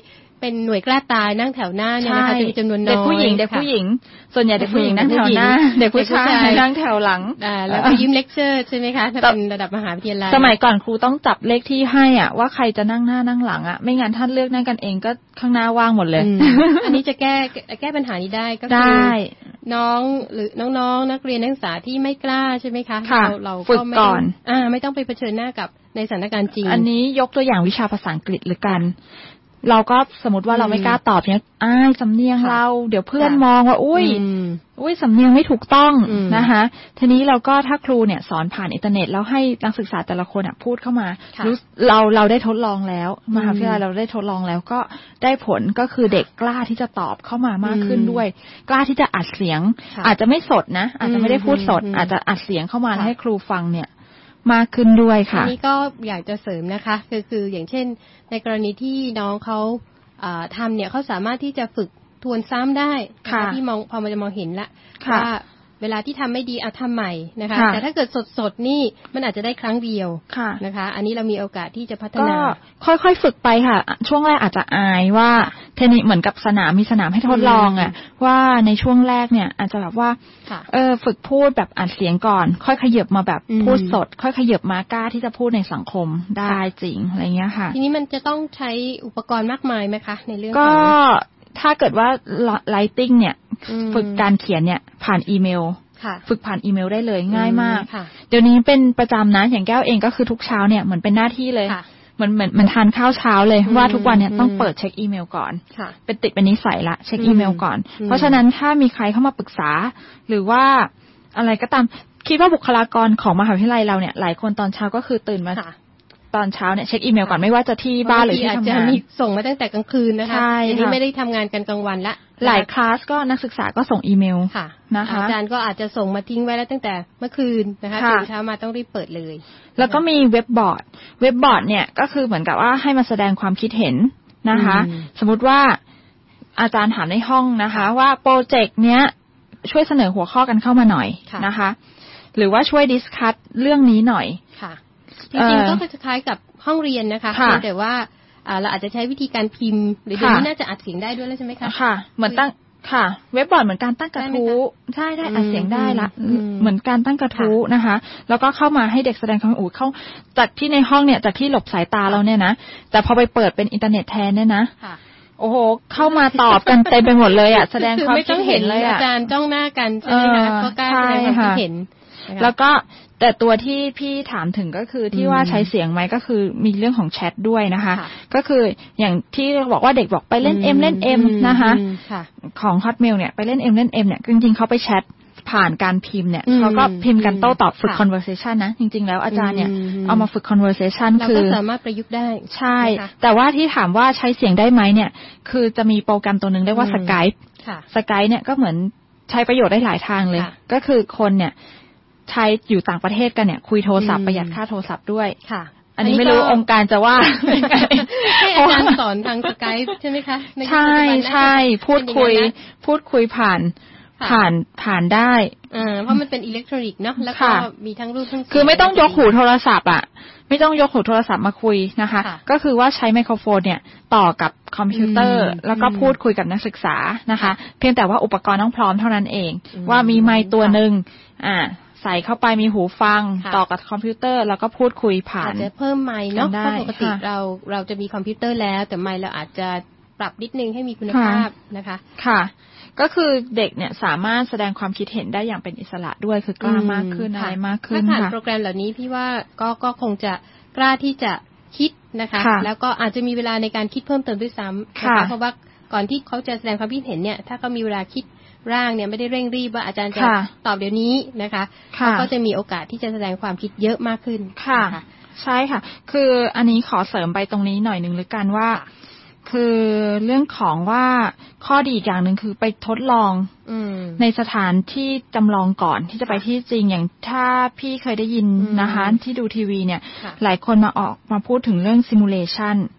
เป็นหน่วยกล้าตายนั่งแถวหน้าเนี่ยนะคะจะมีจำนวนน้อยเด็กผู้หญิงเด็กผู้หญิงส่วนใหญ่เด็กผู้หญิงนั่งแถวหน้าเด็กผู้ชายนั่งแถวหลังอ่าแล้วไปยิ้มเลคเชอร์ใช่ไหมคะถ้าเป็นระดับมหาวิทยาลัยสมัยก่อนครูต้องจับเลขที่ให้อ่ะว่าใครจะนั่งหน้านั่งหลังอ่ะไม่งั้นท่านเลือกนั่งกันเองก็ข้างหน้าว่างหมดเลยอันนี้จะแก้แก้ปัญหานี้ได้ก็คือน้องหรือน้องๆนักเรียนนักศึกษาที่ไม่กล้าใช่ไหมคะเราเราฝึกก่อนอ่าไม่ต้องไปเผชิญหน้ากับในสถานการณ์จริงอันนี้ยกตัวอย่างวิชาภาษาอังกฤษหรือกันเราก็สมมติว่าเราไม่กล้าตอบเนี้ยอ้ายสำเนียงเราเดี๋ยวเพื่อนมองว่าอุ้ยอุ้ยสำเนียงไม่ถูกต้องนะคะทีนี้เราก็ถ้าครูเนี่ยสอนผ่านอินเทอร์เน็ตแล้วให้นักศึกษาแต่ละคนพูดเข้ามาเราเราได้ทดลองแล้วมหาวิทยาลัยเราได้ทดลองแล้วก็ได้ผลก็คือเด็กกล้าที่จะตอบเข้ามามากขึ้นด้วยกล้าที่จะอัดเสียงอาจจะไม่สดนะอาจจะไม่ได้พูดสดอาจจะอัดเสียงเข้ามาให้ครูฟังเนี่ยมากขึ้นด้วยค่ะอันนี้ก็อยากจะเสริมนะคะคือคืออย่างเช่นในกรณีที่น้องเขาทำเนี่ยเขาสามารถที่จะฝึกทวนซ้ำได้ที่มองพอมันจะมองเห็นละว่าเวลาที่ทำไม่ดีเอาทำใหม่นะคะแต่ถ้าเกิดสดๆนี่มันอาจจะได้ครั้งเดียวนะคะอันนี้เรามีโอกาสที่จะพัฒนาก็ค่อยๆฝึกไปค่ะช่วงแรกอาจจะอายว่าเทคนิคเหมือนกับสนามมีสนามให้ทดลองอ่ะว่าในช่วงแรกเนี่ยอาจจะแบบว่าเออฝึกพูดแบบอัดเสียงก่อนค่อยขยับมาแบบพูดสดค่อยขยับมากล้าที่จะพูดในสังคมได้จริงอะไรเงี้ยค่ะทีนี้มันจะต้องใช้อุปกรณ์มากมายไหมคะในเรื่องก็ถ้าเกิดว่า Writing เนี่ยฝึกการเขียนเนี่ยผ่านอีเมลฝึกผ่านอีเมลได้เลยง่ายมากเดี๋ยวนี้เป็นประจำนะอย่างแก้วเองก็คือทุกเช้าเนี่ยเหมือนเป็นหน้าที่เลยเหมือนเหมือนมันทานข้าวเช้าเลยว่าทุกวันเนี่ยต้องเปิดเช็คอีเมลก่อนเป็นติดเป็นนิสัยละเช็คอีเมลก่อนเพราะฉะนั้นถ้ามีใครเข้ามาปรึกษาหรือว่าอะไรก็ตามคิดว่าบุคลากรของมหาวิทยาลัยเราเนี่ยหลายคนตอนเช้าก็คือตื่นมาตอนเช้าเนี่ยเช็คอีเมลก่อนไม่ว่าจะที่บ้านหรือที่ทำงานส่งมาตั้งแต่กลางคืนนะคะทีนี้ไม่ได้ทำงานกันกลางวันละหลายคลาสก็นักศึกษาก็ส่งอีเมลนะคะอาจารย์ก็อาจจะส่งมาทิ้งไว้แล้วตั้งแต่เมื่อคืนนะคะตื่นเช้ามาต้องรีบเปิดเลยแล้วก็มีเว็บบอร์ดเว็บบอร์ดเนี่ยก็คือเหมือนกับว่าให้มาแสดงความคิดเห็นนะคะสมมุติว่าอาจารย์ถามในห้องนะคะว่าโปรเจกต์เนี้ยช่วยเสนอหัวข้อกันเข้ามาหน่อยนะคะหรือว่าช่วยดิสคัสเรื่องนี้หน่อยจริงๆก็คล้ายๆกับห้องเรียนนะคะแต่ว่าเราอาจจะใช้วิธีการพิมพ์หรือเดี๋ยวนี้น่าจะอัดเสียงได้ด้วยแล้วใช่ไหมคะค่ะเหมือนตั้งค่ะเว็บบอร์ดเหมือนการตั้งกระทู้ใช่ได้อัดเสียงได้ละเหมือนการตั้งกระทู้นะคะแล้วก็เข้ามาให้เด็กแสดงความอู๋เข้าจากที่ในห้องเนี่ยจากที่หลบสายตาเราเนี่ยนะแต่พอไปเปิดเป็นอินเทอร์เน็ตแทนเนี่ยนะโอ้โหเข้ามาตอบกันเต็มไปหมดเลยอ่ะแสดงความคิดเห็นเลยอ่ะอาจารย์จ้องหน้ากันใช่ไหมคะก็กล้าแสดงความคิดเห็นแล้วก็แต่ตัวที่พี่ถามถึงก็คือที่ว่าใช้เสียงไหมก็คือมีเรื่องของแชทด้วยนะคะก็คืออย่างที่บอกว่าเด็กบอกไปเล่น M เล่น M นะคะของ Hotmail เนี่ยไปเล่น M เล่น M เนี่ยจริงๆเขาไปแชทผ่านการพิมพ์เนี่ยเขาก็พิมพ์กันโต้ตอบฝึก conversation นะจริงๆแล้วอาจารย์เนี่ยเอามาฝึก conversation คือเราก็สามารถประยุกต์ได้ใช่แต่ว่าที่ถามว่าใช้เสียงได้ไหมเนี่ยคือจะมีโปรแกรมตัวนึงเรียกว่า Skype Skype เนี่ยก็เหมือนใช้ประโยชน์ได้หลายทางเลยก็คือคนเนี่ยใช้อยู่ต่างประเทศกันเนี่ยคุยโทรศัพท์ประหยัดค่าโทรศัพท์ด้วยค่ะอันนี้ไม่รู้องค์การจะว่าให้อาจารย์สอนทาง Skype ใช่ไหมคะใช่ใช่พูดคุยพูดคุยผ่านผ่านผ่านได้เพราะมันเป็นอิเล็กทรอนิกส์เนาะแล้วก็มีทั้งรูปทั้งเสียงคือไม่ต้องยกหูโทรศัพท์อ่ะไม่ต้องยกหูโทรศัพท์มาคุยนะคะก็คือว่าใช้ไมโครโฟนเนี่ยต่อกับคอมพิวเตอร์แล้วก็พูดคุยกับนักศึกษานะคะเพียงแต่ว่าอุปกรณ์ต้องพร้อมเท่านั้นเองว่ามีไมค์ตัวนึงอ่าใส่เข้าไปมีหูฟังต่อกับคอมพิวเตอร์แล้วก็พูดคุยผ่านอาจจะเพิ่มไมค์เนาะเพราะปกติเราเราจะมีคอมพิวเตอร์แล้วแต่ไมค์เราอาจจะปรับนิดนึงให้มีคุณภาพนะคะค่ะก็คือเด็กเนี่ยสามารถแสดงความคิดเห็นได้อย่างเป็นอิสระด้วยคือกล้ามากขึ้นอะไรมากขึ้นถ้าผ่านโปรแกรมเหล่านี้พี่ว่าก็ก็คงจะกล้าที่จะคิดนะคะแล้วก็อาจจะมีเวลาในการคิดเพิ่มเติมด้วยซ้ำนะคะเพราะว่าก่อนที่เขาจะแสดงความคิดเห็นเนี่ยถ้าเขามีเวลาคิดร่างเนี่ยไม่ได้เร่งรีบว่าอาจารย์จะตอบเดี๋ยวนี้นะคะเขาก็จะมีโอกาสที่จะแสดงความคิดเยอะมากขึ้นค่ะใช่ค่ะคืออันนี้ขอเสริมไปตรงนี้หน่อยนึงเลยกันว่าคือเรื่องของว่าข้อดีอีกอย่างหนึ่งคือไปทดลองในสถานที่จำลองก่อนที่จะไปที่จริงอย่างถ้าพี่เคยได้ยินนะคะที่ดูทีวีเนี่ยหลายคนมาออกมาพูดถึงเรื่องซิมูเลชัน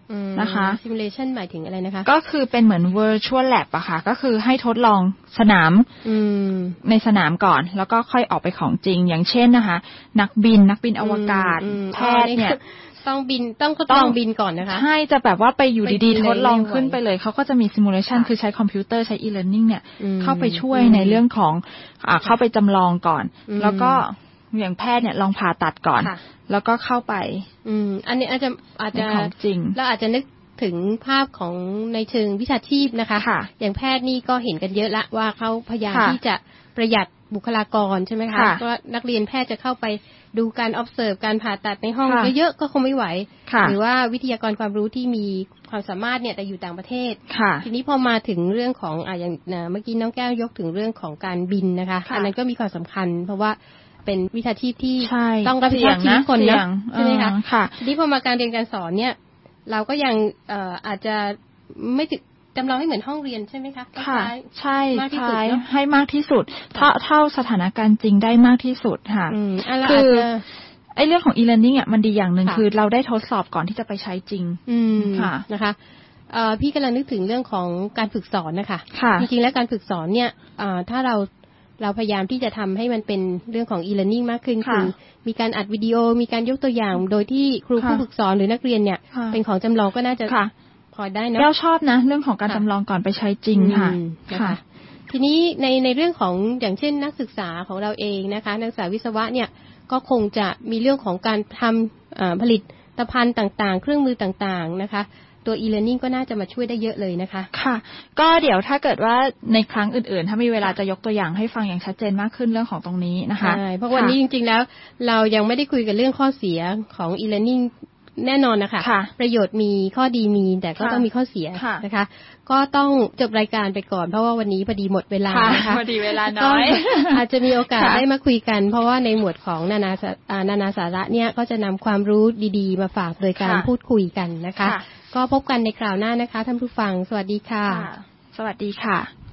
นะคะ simulation หมายถึงอะไรนะคะก็คือเป็นเหมือน virtual lab อะค่ะก็คือให้ทดลองสนามในสนามก่อนแล้วก็ค่อยออกไปของจริงอย่างเช่นนะคะนักบินนักบินอวกาศแพทย์เนี่ยต้องบินต้องทดลองบินก่อนนะคะใช่จะแบบว่าไปอยู่ดีๆทดลองขึ้นไปเลยเขาก็จะมี simulation คือใช้คอมพิวเตอร์ใช้ e-learning เนี่ยเข้าไปช่วยในเรื่องของอ่าเข้าไปจำลองก่อนแล้วก็อย่างแพทย์เนี่ยลองผ่าตัดก่อนแล้วก็เข้าไปอืมอันนี้อาจจะอาจจะของจริงแล้วอาจจะนึกถึงภาพของในเชิงวิชาชีพนะคะอย่างแพทย์นี่ก็เห็นกันเยอะละว่าเขาพยายามที่จะประหยัดบุคลากรใช่ไหมคะก็นักเรียนแพทย์จะเข้าไปดูการ observe การผ่าตัดในห้องเยอะๆก็คงไม่ไหวหรือว่าวิทยากรความรู้ที่มีความสามารถเนี่ยแต่อยู่ต่างประเทศทีนี้พอมาถึงเรื่องของอ่ะอย่างเมื่อกี้น้องแก้วยกถึงเรื่องของการบินนะคะอันนั้นก็มีความสำคัญเพราะว่าเป็นวิชาชีพที่ต้องรับผิดชอบชีวิตคนนะใช่ไหมคะทีนี้พอมาการเรียนการสอนเนี่ยเราก็ยังเอ่ออาจจะไม่ถึงจำลองให้เหมือนห้องเรียนใช่ไหมคะค่ะใช่ใช่ให้มากที่สุดเท่าเท่าสถานการณ์จริงได้มากที่สุดค่ะคือไอ้เรื่องของ e-learning อ่ะมันดีอย่างหนึ่งคือเราได้ทดสอบก่อนที่จะไปใช้จริงค่ะนะคะพี่กำลังนึกถึงเรื่องของการฝึกสอนนะคะจริงๆแล้วการฝึกสอนเนี่ยถ้าเราเราพยายามที่จะทำให้มันเป็นเรื่องของ e-learning มากขึ้นคือมีการอัดวิดีโอมีการยกตัวอย่างโดยที่ครูผู้ฝึกสอนหรือนักเรียนเนี่ยเป็นของจำลองก็น่าจะพอได้นะเราชอบนะเรื่องของการจำลองก่อนไปใช้จริงค่ะค่ะทีนี้ในในเรื่องของอย่างเช่นนักศึกษาของเราเองนะคะนักศึกษาวิศวะเนี่ยก็คงจะมีเรื่องของการทำผลิตภัณฑ์ต่างๆเครื่องมือต่างๆนะคะตัว e-learning ก็น่าจะมาช่วยได้เยอะเลยนะคะค่ะก็เดี๋ยวถ้าเกิดว่าในครั้งอื่นๆถ้ามีเวลาจะยกตัวอย่างให้ฟังอย่างชัดเจนมากขึ้นเรื่องของตรงนี้นะคะใช่เพราะวันนี้จริงๆแล้วเรายังไม่ได้คุยกันเรื่องข้อเสียของ e-learningแน่นอนนะคะประโยชน์มีข้อดีมีแต่ก็ต้องมีข้อเสียนะคะก็ต้องจบรายการไปก่อนเพราะว่าวันนี้พอดีหมดเวลานะคะพอดีเวลาน้อยอาจจะมีโอกาสได้มาคุยกันเพราะว่าในหมวดของนานานานาสาระเนี่ยก็จะนำความรู้ดีๆมาฝากโดยการพูดคุยกันนะคะก็พบกันในคราวหน้านะคะท่านผู้ฟังสวัสดีค่ะสวัสดีค่ะ